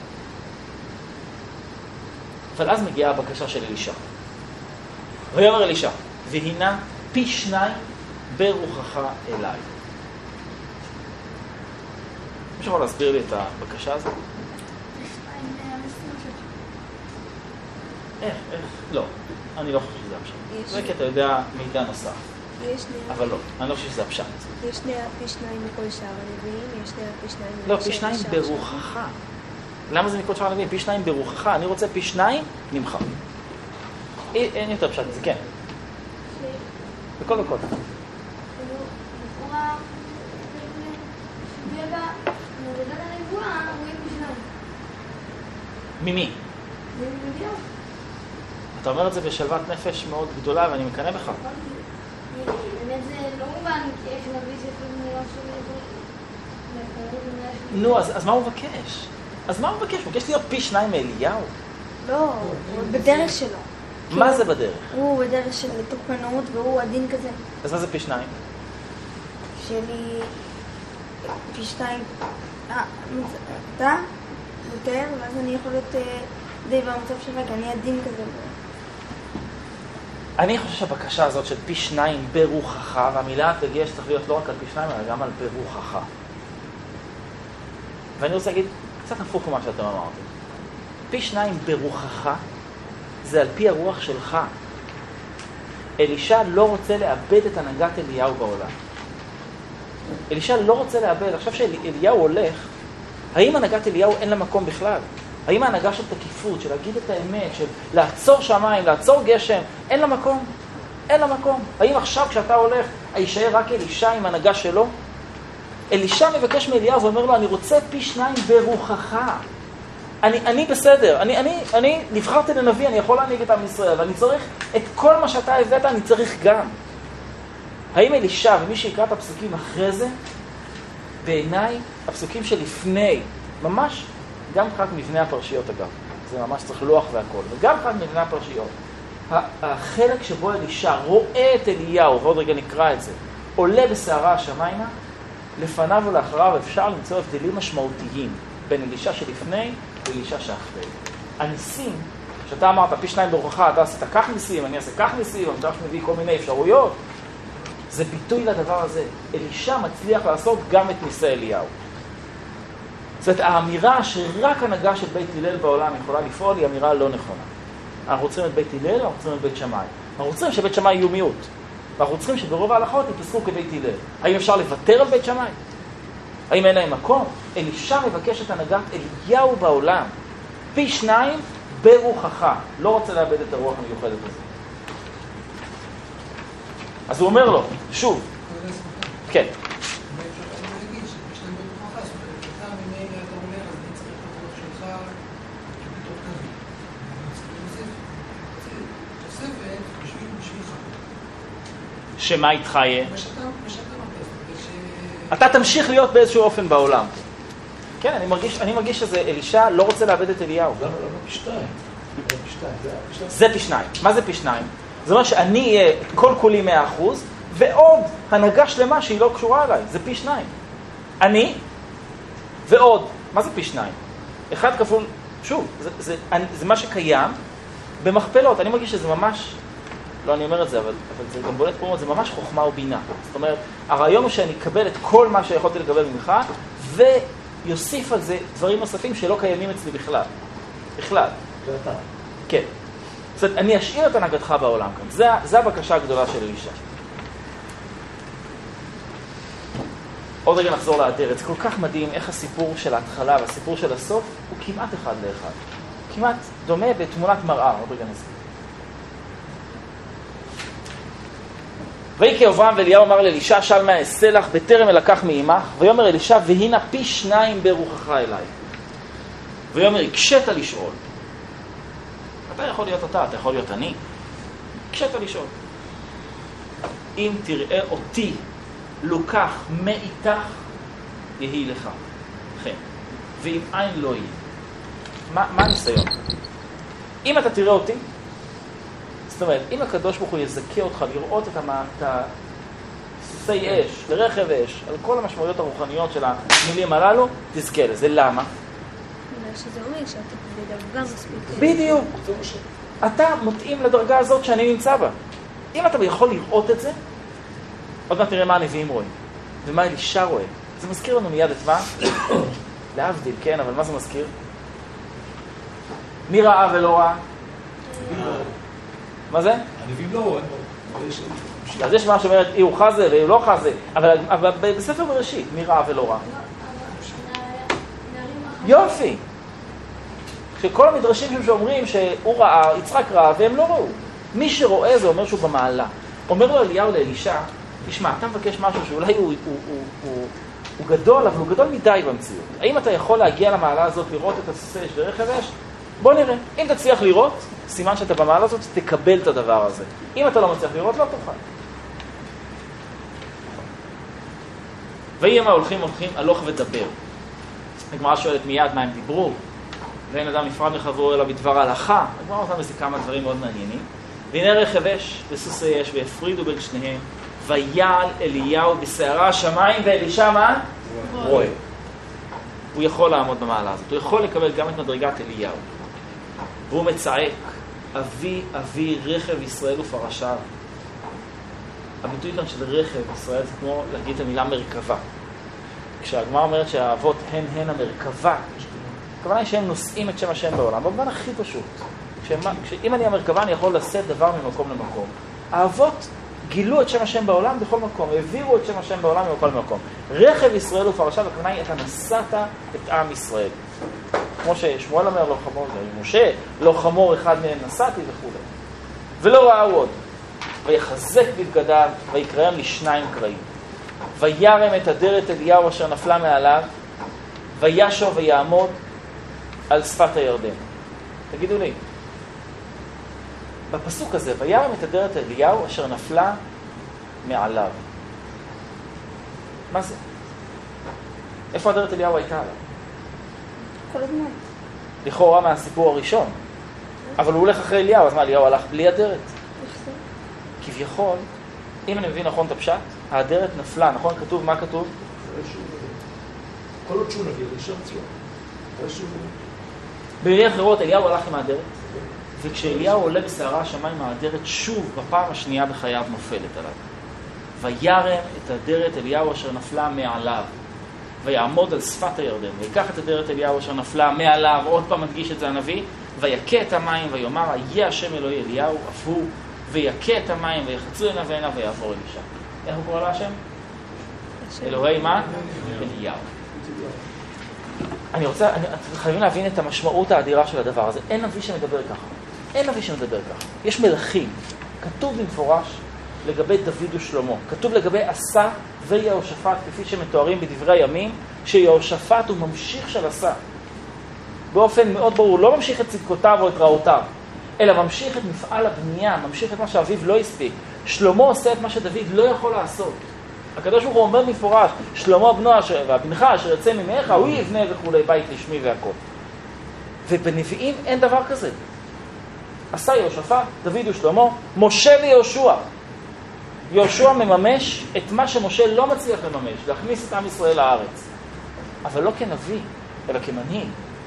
אבל אז מגיעה הבקשה של אלישע. ויאמר אלישע, והינה פי 2 ברוחך אליי. מישהו יכול להסביר לי את הבקשה הזאת? איך? לא, אני לא חושב שזה הפשט. זה כי אתה יודע מידע נוסף. אבל לא, אני לא חושב שזה הפשט. יש פי 2 מכל שאר הנביאים, יש פי 2 לא, פי 2 ברוחך. למה זה מכל שאר הנביאים? פי 2 ברוחך. אני רוצה פי 2 ממך. אין יותר פשט, זה כן. בכל. לכאורה, בגלל הנבואה, רואים פי 2. ממי? ממדיהו. אתה אומר את זה בשלוות נפש מאוד גדולה, ואני מקנא בך. באמת זה לא מובן, כי איך נביא שפים נראה שוב נו, אז מה הוא מבקש? הוא מבקש להיות פי 2 מאליהו? לא, הוא בדרך שלו. מה זה בדרך? הוא בדרך של תוקפנות והוא עדין כזה. אז מה זה פי 2? שלי פי 2, אתה יותר, ואז אני יכול להיות די במצב שלך, כי אני עדין כזה. אני חושב שהבקשה הזאת של פי 2 ברוחך, והמילה הדגש צריך להיות לא רק על פי 2, אלא גם על ברוחך. ואני רוצה להגיד קצת הפוך ממה שאתם אמרתם. פי 2 ברוחך זה על פי הרוח שלך. אלישע לא רוצה לאבד את הנהגת אליהו בעולם. אלישע לא רוצה לאבד. עכשיו שאליהו הולך, האם הנהגת אליהו אין לה מקום בכלל? האם ההנהגה של תקיפות, של להגיד את האמת, של לעצור שמיים, לעצור גשם, אין לה מקום? אין לה מקום. האם עכשיו כשאתה הולך, יישאר רק אלישע עם הנהגה שלו? אלישע מבקש מאליהו ואומר לו, אני רוצה פי 2 ברוחך. אני בסדר, אני נבחרתי לנביא, אני יכול להנהיג את עם ישראל, אבל אני צריך את כל מה שאתה הבאת, אני צריך גם. האם אלישע, ומי שיקרא את הפסוקים אחרי זה, בעיניי הפסוקים שלפני, ממש, גם מבחינת מבנה הפרשיות אגב, זה ממש צריך לוח והכל, וגם מבחינת מבנה הפרשיות, החלק שבו אלישע רואה את אליהו, ועוד רגע נקרא את זה, עולה בסערה השמיימה, לפניו ולאחריו אפשר למצוא הבדלים משמעותיים בין אלישע שלפני ואלישע שאחרי. הניסים, שאתה אמרת פי 2 ברוחך, אתה עשית כך ניסים, אני אעשה כך ניסים, המדרש מביא כל מיני אפשרויות, זה ביטוי לדבר הזה. אלישע מצליח לעשות גם את ניסי אליהו. זאת האמירה שרק הנהגה של בית הלל בעולם יכולה לפעול, היא אמירה לא נכונה. אנחנו רוצים את בית הלל, אנחנו רוצים את בית שמאי. אנחנו רוצים שבית שמאי יהיו מיעוט. ואנחנו צריכים שברוב ההלכות ייפסקו כבית הלל. האם אפשר לוותר על בית שמאי? האם אין להם מקום? אלישע מבקש את הנהגת אליהו בעולם. פי 2 ברוחך. לא רוצה לאבד את הרוח המיוחדת הזאת. אז הוא אומר לו, שוב. כן. שמה איתך יהיה? אתה תמשיך להיות באיזשהו אופן בעולם. כן, אני מרגיש שזה אלישע לא רוצה לאבד את אליהו. למה פי 2? זה פי 2. מה זה פי 2? זה אומר שאני אהיה כל כולי 100%, ועוד הנהגה שלמה שהיא לא קשורה אליי. זה פי 2. אני ועוד. מה זה פי 2? 1 כפול, שוב, זה מה שקיים במכפלות. אני מרגיש שזה ממש, לא אני אומר את זה, אבל זה גם בולט פה, זה ממש חוכמה ובינה. זאת אומרת, הרעיון הוא שאני אקבל את כל מה שיכולתי לקבל ממך, ויוסיף על זה דברים נוספים שלא קיימים אצלי בכלל. בכלל. זה אתה. כן. זאת אומרת, אני אשאיר את הנהגתך בעולם כאן. זה הבקשה הגדולה של אלישע. עוד רגע נחזור לאדרת. זה כל כך מדהים איך הסיפור של ההתחלה והסיפור של הסוף הוא כמעט אחד לאחד. כמעט דומה בתמונת מראה. עוד רגע נסביר. ויהי כאברהם ואליהו אמר לאלישע, של מה אעשה לך בטרם אלקח מעמך, ויאמר אלישע, והנה פי 2 ברוחך אליי. ויאמר, הקשית לשאול. אתה יכול להיות אתה יכול להיות אני. הקשית לשאול. אם תראה אותי לוקח מאיתך, יהי לך. כן. ואם אין לא יהיה. מה הניסיון? אם אתה תראה אותי, זאת אומרת, אם הקדוש ברוך הוא יזכה אותך לראות את סוסי אש, לרכב אש, על כל המשמעויות הרוחניות של המילים הללו, תזכה לזה. למה? בגלל שזה אומר שאתה בדרגה מספיק. בדיוק. אתה מתאים לדרגה הזאת שאני נמצא בה. אם אתה יכול לראות את זה, עוד מעט נראה מה הנביאים רואים, ומה אלישע רואה. זה מזכיר לנו מיד את מה? להבדיל, כן, אבל מה זה מזכיר? מי ראה ולא ראה? מה זה? הנביאים לא רואים. אז יש מה שאומרת, הוא חזה והוא לא חזה, אבל בספר בראשית, מי ראה ולא ראה? יופי. שכל המדרשים שם שאומרים שהוא ראה, יצחק ראה, והם לא ראו. מי שרואה זה אומר שהוא במעלה. אומר לו אליהו לאלישע, תשמע, אתה מבקש משהו שאולי הוא גדול, אבל הוא גדול מדי במציאות. האם אתה יכול להגיע למעלה הזאת, לראות את הסוסי אש ורכב אש? בוא נראה. אם תצליח לראות, סימן שאתה במעלה הזאת, תקבל את הדבר הזה. אם אתה לא מצליח לראות, לא תוכל. ויהי מה הולכים, הלוך ודבר. הגמרא שואלת מיד מה הם דיברו. ואין אדם נפרד מחברו אלא בדבר ההלכה. הגמרא אותם בזה כמה דברים מאוד מעניינים. והנה רכב אש וסוסי אש והפרידו בין שניהם. ויעל אליהו בסערה השמיים, ואלישע מה? רואה. הוא יכול לעמוד במעלה הזאת. הוא יכול לקבל גם את מדרגת אליהו. והוא מצעק, אבי אבי רכב ישראל ופרשיו. הביטוי כאן של רכב ישראל זה כמו להגיד את המילה מרכבה. כשהגמרא אומרת שהאבות הן המרכבה, הכוונה היא שהם נושאים את שם השם בעולם. במובן הכי פשוט. אם אני המרכבה, אני יכול לשאת דבר ממקום למקום. האבות גילו את שם השם בעולם בכל מקום, העבירו את שם השם בעולם בכל מקום. רכב ישראל ופרשיו, הכוונה היא, אתה נשאת את עם ישראל. כמו ששמואל אומר, לא חמור, משה, לא חמור אחד מהם נשאתי וכו'. ולא ראו עוד. ויחזק בבגדיו, ויקראים לשניים קראים. וירם את אדרת אליהו אשר נפלה מעליו, וישוב ויעמוד על שפת הירדן. תגידו לי, בפסוק הזה, וירם את אדרת אליהו אשר נפלה מעליו. מה זה? איפה אדרת אליהו הייתה עליו? כל הזמן. לכאורה מהסיפור הראשון. אבל הוא הולך אחרי אליהו, אז מה, אליהו הלך בלי אדרת? כביכול, אם אני מבין נכון את הפשט, האדרת נפלה, נכון? כתוב, מה כתוב? כל עוד שהוא נביא, ראשון ציון. במילים אחרות, אליהו הלך עם האדרת, וכשאליהו עולה בסערה השמיים, האדרת שוב, בפעם השנייה בחייו נופלת עליו. וירם את אדרת אליהו אשר נפלה מעליו, ויעמוד על שפת הירדן, ויקח את אדרת אליהו אשר נפלה מעליו, עוד פעם מדגיש את זה הנביא, ויקה את המים, ויאמר, היה השם אלוהי אליהו, אף הוא, ויקה את המים, ויחצו עיניו ועיניו, ויעבור אלישע. איך הוא קורא להשם? אלוהי מה? אליהו. חייבים להבין את המשמעות האדירה של הדבר הזה. אין נביא שמדבר ככה. אין נביא שמדבר ככה. יש מלכים. כתוב במפורש לגבי דוד ושלמה. כתוב לגבי עשה ויהושפט, כפי שמתוארים בדברי הימים, שיהושפט הוא ממשיך של עשה. באופן מאוד ברור, הוא לא ממשיך את צדקותיו או את רעותיו, אלא ממשיך את מפעל הבנייה, ממשיך את מה שאביו לא הספיק. שלמה עושה את מה שדוד לא יכול לעשות. הקדוש ברוך הוא אומר מפורש, שלמה בנו והבנך אשר יצא ממך, הוא יבנה וכולי בית לשמי והכל. ובנביאים אין דבר כזה. עשה יהושפט, דוד ושלמה, משה ויהושע. יהושע מממש את מה שמשה לא מצליח לממש, להכניס את עם ישראל לארץ. אבל לא כנביא, אלא כמנהיג.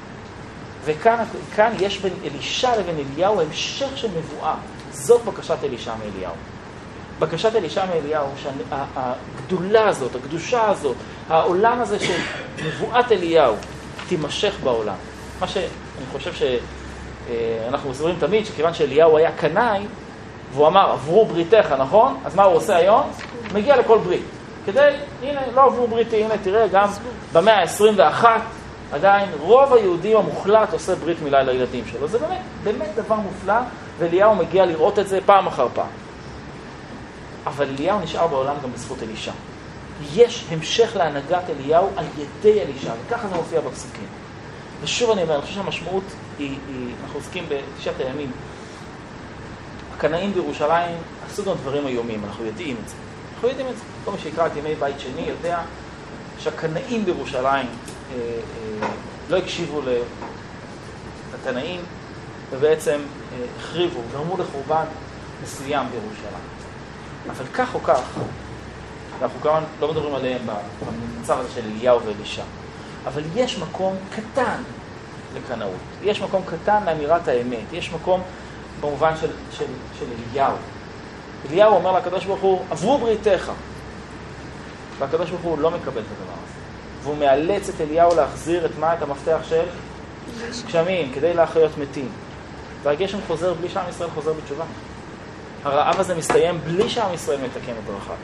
וכאן יש בין אלישע לבין אליהו המשך של נבואה. זאת בקשת אלישע מאליהו. בקשת אלישע מאליהו, שהגדולה הזאת, הקדושה הזאת, העולם הזה של נבואת אליהו, תימשך בעולם. מה שאני חושב שאנחנו מסבירים תמיד, שכיוון שאליהו היה קנאי, והוא אמר, עברו בריתך, נכון? אז מה הוא עושה היום? מגיע לכל ברית. כדי, הנה, לא עברו בריתי, הנה, תראה, גם במאה ה-21, עדיין רוב היהודים המוחלט עושה ברית מילה לילדים שלו. זה באמת דבר מופלא, ואליהו מגיע לראות את זה פעם אחר פעם. אבל אליהו נשאר בעולם גם בזכות אלישע. יש המשך להנהגת אליהו על ידי אלישע, וככה זה מופיע בפסוקים. ושוב אני אומר, אני חושב שהמשמעות היא, אנחנו עוסקים בתשעת הימים. הקנאים בירושלים עשו גם דברים איומים, אנחנו יודעים את זה. כל מי שיקרא את ימי בית שני יודע שהקנאים בירושלים לא הקשיבו לתנאים, ובעצם החריבו, גרמו לחורבן מסוים בירושלים. אבל כך או כך, אנחנו כמובן לא מדברים עליהם במצב הזה של אליהו ואלישע, אבל יש מקום קטן לקנאות, יש מקום קטן לאמירת האמת, יש מקום במובן של אליהו. אליהו אומר לקדוש ברוך הוא, עברו בריתך. והקדוש ברוך הוא לא מקבל את הדבר הזה. והוא מאלץ את אליהו להחזיר את המפתח של גשמים, כדי להחיות מתים. והגשם חוזר בלי שעם ישראל חוזר בתשובה. הרעב הזה מסתיים בלי שעם ישראל מתקן את דרכיו.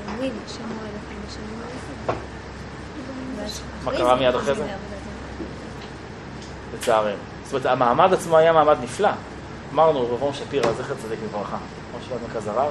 מה קרה מיד אחרי זה? לצערנו. זאת אומרת, המעמד עצמו היה מעמד נפלא. אמרנו, רב אברהם שפירא, זכר צדיק לברכה, כמו שבט מרכז הרב,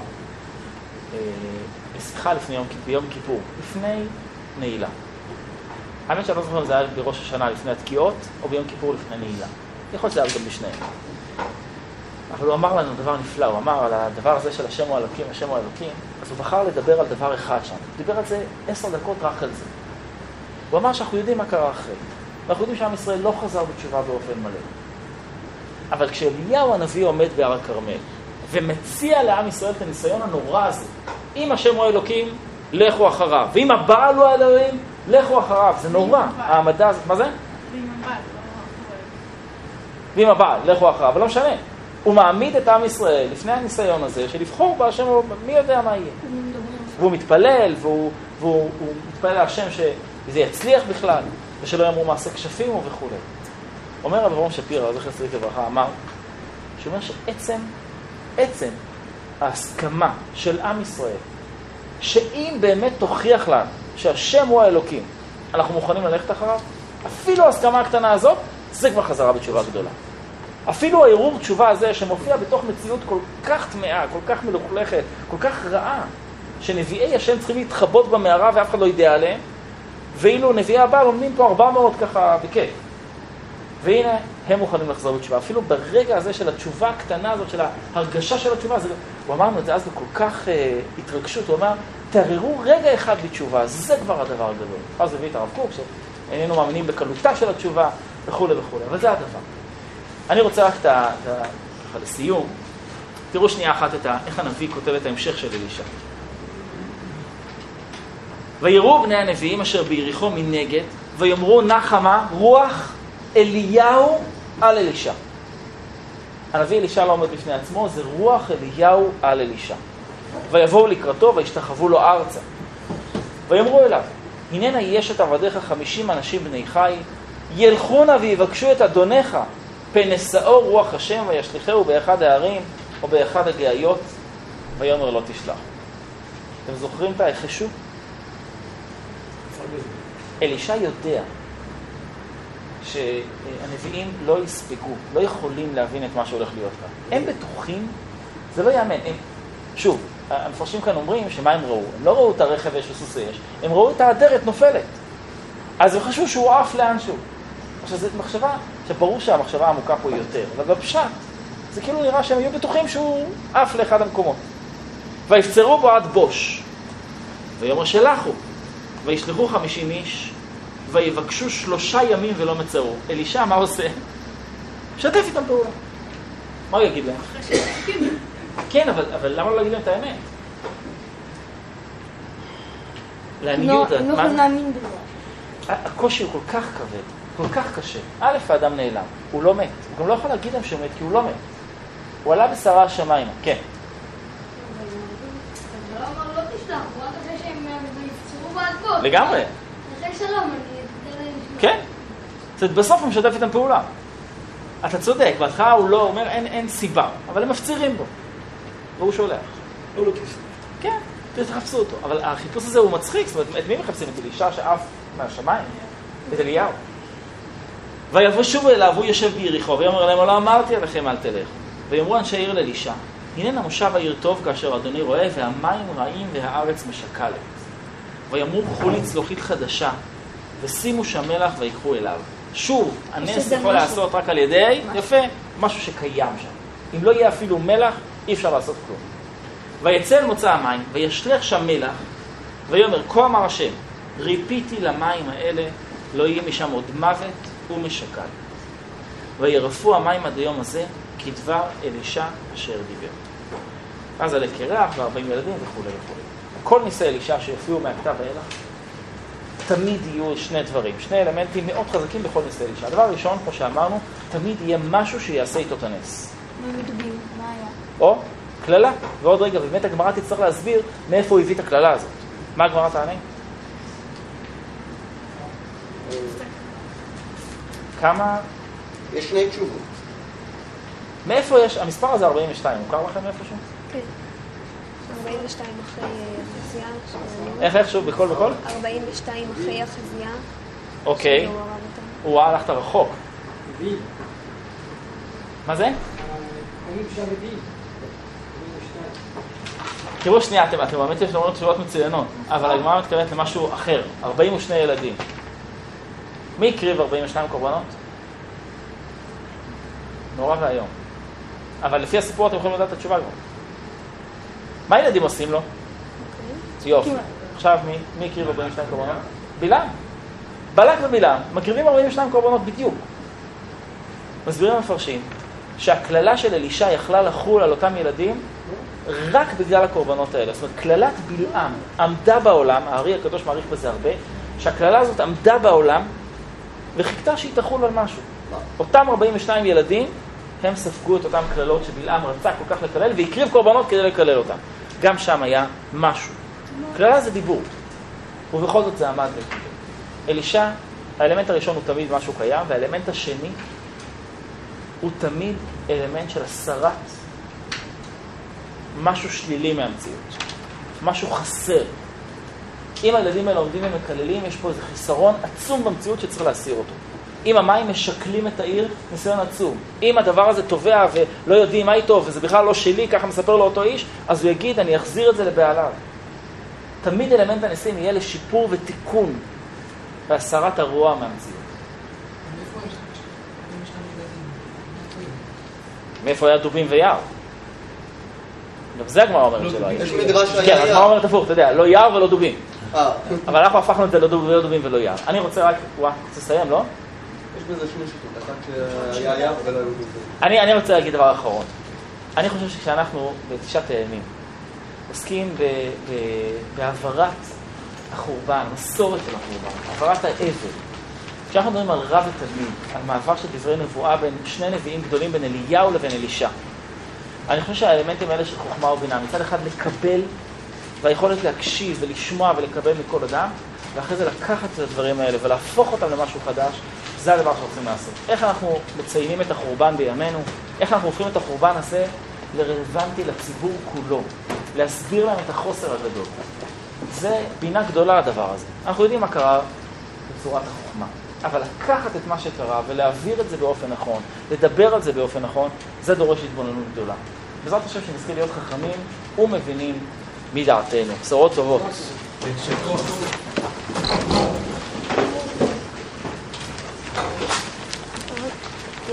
בשיחה ביום כיפור, לפני נעילה. האמת שאני לא זוכר אם זה היה בראש השנה לפני התקיעות, או ביום כיפור לפני נעילה. יכול להיות שזה היה גם בשניהם. אבל הוא אמר לנו דבר נפלא, הוא אמר על הדבר הזה של השם הוא אלוקים, השם הוא אלוקים, אז הוא בחר לדבר על דבר אחד שם. הוא דיבר על זה 10 דקות רק על זה. הוא אמר שאנחנו יודעים מה קרה אחרי. ואנחנו יודעים שעם ישראל לא חזר בתשובה באופן מלא. אבל כשאליהו הנביא עומד בהר הכרמל, ומציע לעם ישראל את הניסיון הנורא הזה, אם השם הוא אלוקים, לכו אחריו. ואם הבעל הוא אלוהים, לכו אחריו. זה נורא, העמדה הזאת. מה זה? ואם הבעל, לכו אחריו. אבל לא משנה. הוא מעמיד את עם ישראל לפני הניסיון הזה, של לבחור בהשם, מי יודע מה יהיה. והוא מתפלל, והוא מתפלל להשם שזה יצליח בכלל, ושלא יאמרו מעשה כשפים וכו'. אומר רב אברהם שפירא, זכר צדיק לברכה, אמר, שאומר שעצם ההסכמה של עם ישראל, שאם באמת תוכיח לנו שהשם הוא האלוקים, אנחנו מוכנים ללכת אחריו, אפילו ההסכמה הקטנה הזאת, זה כבר חזרה בתשובה גדולה. אפילו הערעור תשובה הזה שמופיע בתוך מציאות כל כך טמאה, כל כך מלוכלכת, כל כך רעה, שנביאי השם צריכים להתחבות במערה ואף אחד לא ידע עליהם, ואילו נביאי הבעל עומדים פה 400 ככה בכיף. והנה, הם מוכנים לחזור בתשובה. אפילו ברגע הזה של התשובה הקטנה הזאת, של ההרגשה של התשובה, הוא אמרנו את זה אז בכל כך התרגשות, הוא אמר, תערערו רגע אחד בתשובה, זה כבר הדבר הגדול. אז הביא את הרב קוק, שאיננו מאמינים בקלותה של התשובה, וכו' וכו'. אבל זה הדבר. אני רוצה רק ככה לסיום, תראו שנייה אחת איך הנביא כותב את ההמשך של אלישע. ויראו בני הנביאים אשר ביריחו מנגד, ויאמרו נחמה רוח אליהו על אלישע. הנביא אלישע לא עומד בפני עצמו, זה רוח אליהו על אלישע. ויבואו לקראתו וישתחוו לו ארצה. ויאמרו אליו, הננה יש את עבדיך 50 אנשים בני חי, ילכונה ויבקשו את אדונך, פנסאו רוח השם וישליחהו באחד הערים או באחד הגאיות, ויאמר לא תשלח. אתם זוכרים את היחשו? אלישע יודע שהנביאים לא יספגו, לא יכולים להבין את מה שהולך להיות כאן. הם בטוחים, זה לא יאמן. שוב, המפרשים כאן אומרים שמה הם ראו? הם לא ראו את הרכב אש וסוסי אש, הם ראו את האדרת נופלת. אז הם חשבו שהוא עף לאנשהו. עכשיו, זו מחשבה, שברור שהמחשבה העמוקה פה היא יותר, אבל בפשט, זה כאילו נראה שהם היו בטוחים שהוא עף לאחד המקומות. ויפצרו בו עד בוש. ויאמר שלחו, וישלחו 50 איש, ויבקשו 3 ימים ולא מצאו. אלישע מה עושה? שתף איתם פעולה. מה הוא יגיד להם? כן, אבל למה לא להגיד להם את האמת? לעניות, לא יכולים להאמין בזה. הקושי הוא כל כך כבד, כל כך קשה. א', האדם נעלם, הוא לא מת. הוא גם לא יכול להגיד להם שהוא מת, כי הוא לא מת. הוא עלה בשרה השמיים, כן. אבל לא אמר, לא תשלח, הוא רק אחרי שהם יפצרו בעדבות. לגמרי. אחרי שלום, אני אתן להם לשמוע. כן. זאת אומרת, בסוף הוא משתף איתם פעולה. אתה צודק, בהתחלה הוא לא אומר, אין סיבה, אבל הם מפצירים בו. והוא שולח. לא לו כסף. כן, תחפשו אותו. אבל החיפוש הזה הוא מצחיק, זאת אומרת, את מי מחפשים? את אלישע שאף מהשמיים? את אליהו. ויבוא שוב אליו, הוא יושב ביריחו, ויאמר להם, לא אמרתי עליכם, אל תלכו. ויאמרו אנשי העיר לאלישע, הננה מושב העיר טוב כאשר אדוני רואה, והמים רעים והארץ משקלת. ויאמרו קחו לי צלוחית חדשה, ושימו שם מלח ויקחו אליו. שוב, הנס יכול לעשות רק על ידי, יפה, משהו שקיים שם. אם לא יהיה אפילו מלח, אי אפשר לעשות כלום. ויצא אל מוצא המים, וישלח שם מלח, ויאמר, כה אמר השם, ריפיתי למים האלה, לא יהיה משם עוד מוות ומשקל. וירפו המים עד היום הזה, כדבר אלישע אשר דיבר. אז עלה קרח ו40 ילדים וכו' וכו'. כל ניסי אלישע שיופיעו מהכתב ואילך, תמיד יהיו 2 דברים, 2 אלמנטים מאוד חזקים בכל ניסי אלישע. הדבר הראשון, כמו שאמרנו, תמיד יהיה משהו שיעשה איתו את הנס. מה מדובים? מה היה? או כללה. ועוד רגע, ובאמת הגמרא תצטרך להסביר מאיפה הוא הביא את הכללה הזאת. מה הגמרא תענה? כמה? יש 2 תשובות. מאיפה יש? המספר הזה 42, מוכר לכם איפשהו? כן. 42 אחרי החזייה. איך שוב? בכל? 42 אחרי החזייה. אוקיי. הוא הלכת רחוק. רביעי. מה זה? אומרים שהרביעי. תראו שנייה, אתם באמת יש לנו תשובות מצוינות, אבל הגמרא מתכוונת למשהו אחר. 42 ילדים. מי הקריב 42 קורבנות? נורא והיום. אבל לפי הסיפור אתם יכולים לדעת את התשובה כבר. מה הילדים עושים לו? יופי. עכשיו מי הקריב 42 קורבנות? בלעם. בלק ובלעם מקריבים 42 קורבנות בדיוק. מסבירים המפרשים שהכללה של אלישע יכלה לחול על אותם ילדים רק בגלל הקורבנות האלה. זאת אומרת, כללת בלעם עמדה בעולם, הארי הקדוש מעריך בזה הרבה, שהכללה הזאת עמדה בעולם וחיכתה שהיא תחול על משהו. אותם 42 ילדים, הם ספגו את אותם כללות שבלעם רצה כל כך לקלל, והקריב קורבנות כדי לקלל אותם. גם שם היה משהו. כללה זה דיבור, ובכל זאת זה עמד בקידום. אלישע, האלמנט הראשון הוא תמיד משהו קיים, והאלמנט השני הוא תמיד אלמנט של הסרת משהו שלילי מהמציאות, משהו חסר. אם הילדים האלה עומדים ומקללים, יש פה איזה חיסרון עצום במציאות שצריך להסיר אותו. אם המים משקלים את העיר, ניסיון עצום. אם הדבר הזה טובע ולא יודעים מה איתו, וזה בכלל לא שלי, ככה מספר לו אותו איש, אז הוא יגיד, אני אחזיר את זה לבעליו. תמיד אלמנט הניסים יהיה לשיפור ותיקון והסרת הרוע מהמציאות. מאיפה היה דובים ויער? גם זה הגמרא אומרת שלא היה. יש מדרש היה כן, יער. הגמרא אומרת הפוך, אתה יודע, לא יער ולא דובים. אבל אנחנו הפכנו את זה לא דובים ולא יער. אני רוצה רק, רוצה לסיים, לא? יש בזה 2 שיטות, אחת שהיה יער ולא היו דובים. אני רוצה להגיד דבר אחרון. אני חושב שכשאנחנו בתשעת הימים עוסקים בהעברת החורבן, מסורת של החורבן, העברת האבל, כשאנחנו מדברים על רב ותלמיד, על מעבר של דברי נבואה בין 2 נביאים גדולים, בין אליהו לבין אלישע, אני חושב שהאלמנטים האלה של חוכמה ובינה, מצד אחד לקבל והיכולת להקשיב ולשמוע ולקבל מכל אדם, ואחרי זה לקחת את הדברים האלה ולהפוך אותם למשהו חדש, זה הדבר שרוצים לעשות. איך אנחנו מציינים את החורבן בימינו, איך אנחנו הופכים את החורבן הזה לרלוונטי לציבור כולו, להסביר להם את החוסר הגדול. זה בינה גדולה הדבר הזה. אנחנו יודעים מה קרה בצורת החוכמה, אבל לקחת את מה שקרה ולהעביר את זה באופן נכון, לדבר על זה באופן נכון, זה דורש התבוננות גדולה. בעזרת השם שנזכה להיות חכמים ומבינים מדעתנו. בשורות טובות.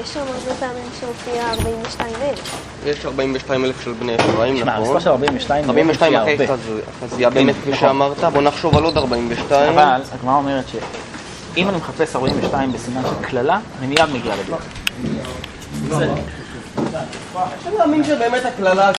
יש שם הרבה פעמים שהופיע 42,000. יש 42,000 של בני אפרים, תשמע, נכון? המספר של 42 42 הרבה. אחרי חזיה, באמת כפי שאמרת, בוא נחשוב על עוד 42. אבל הגמרא אומרת שאם אני מחפש 42 בסימן של כללה, אני מיד מגיע לזה. אני מאמין שבאמת הכללה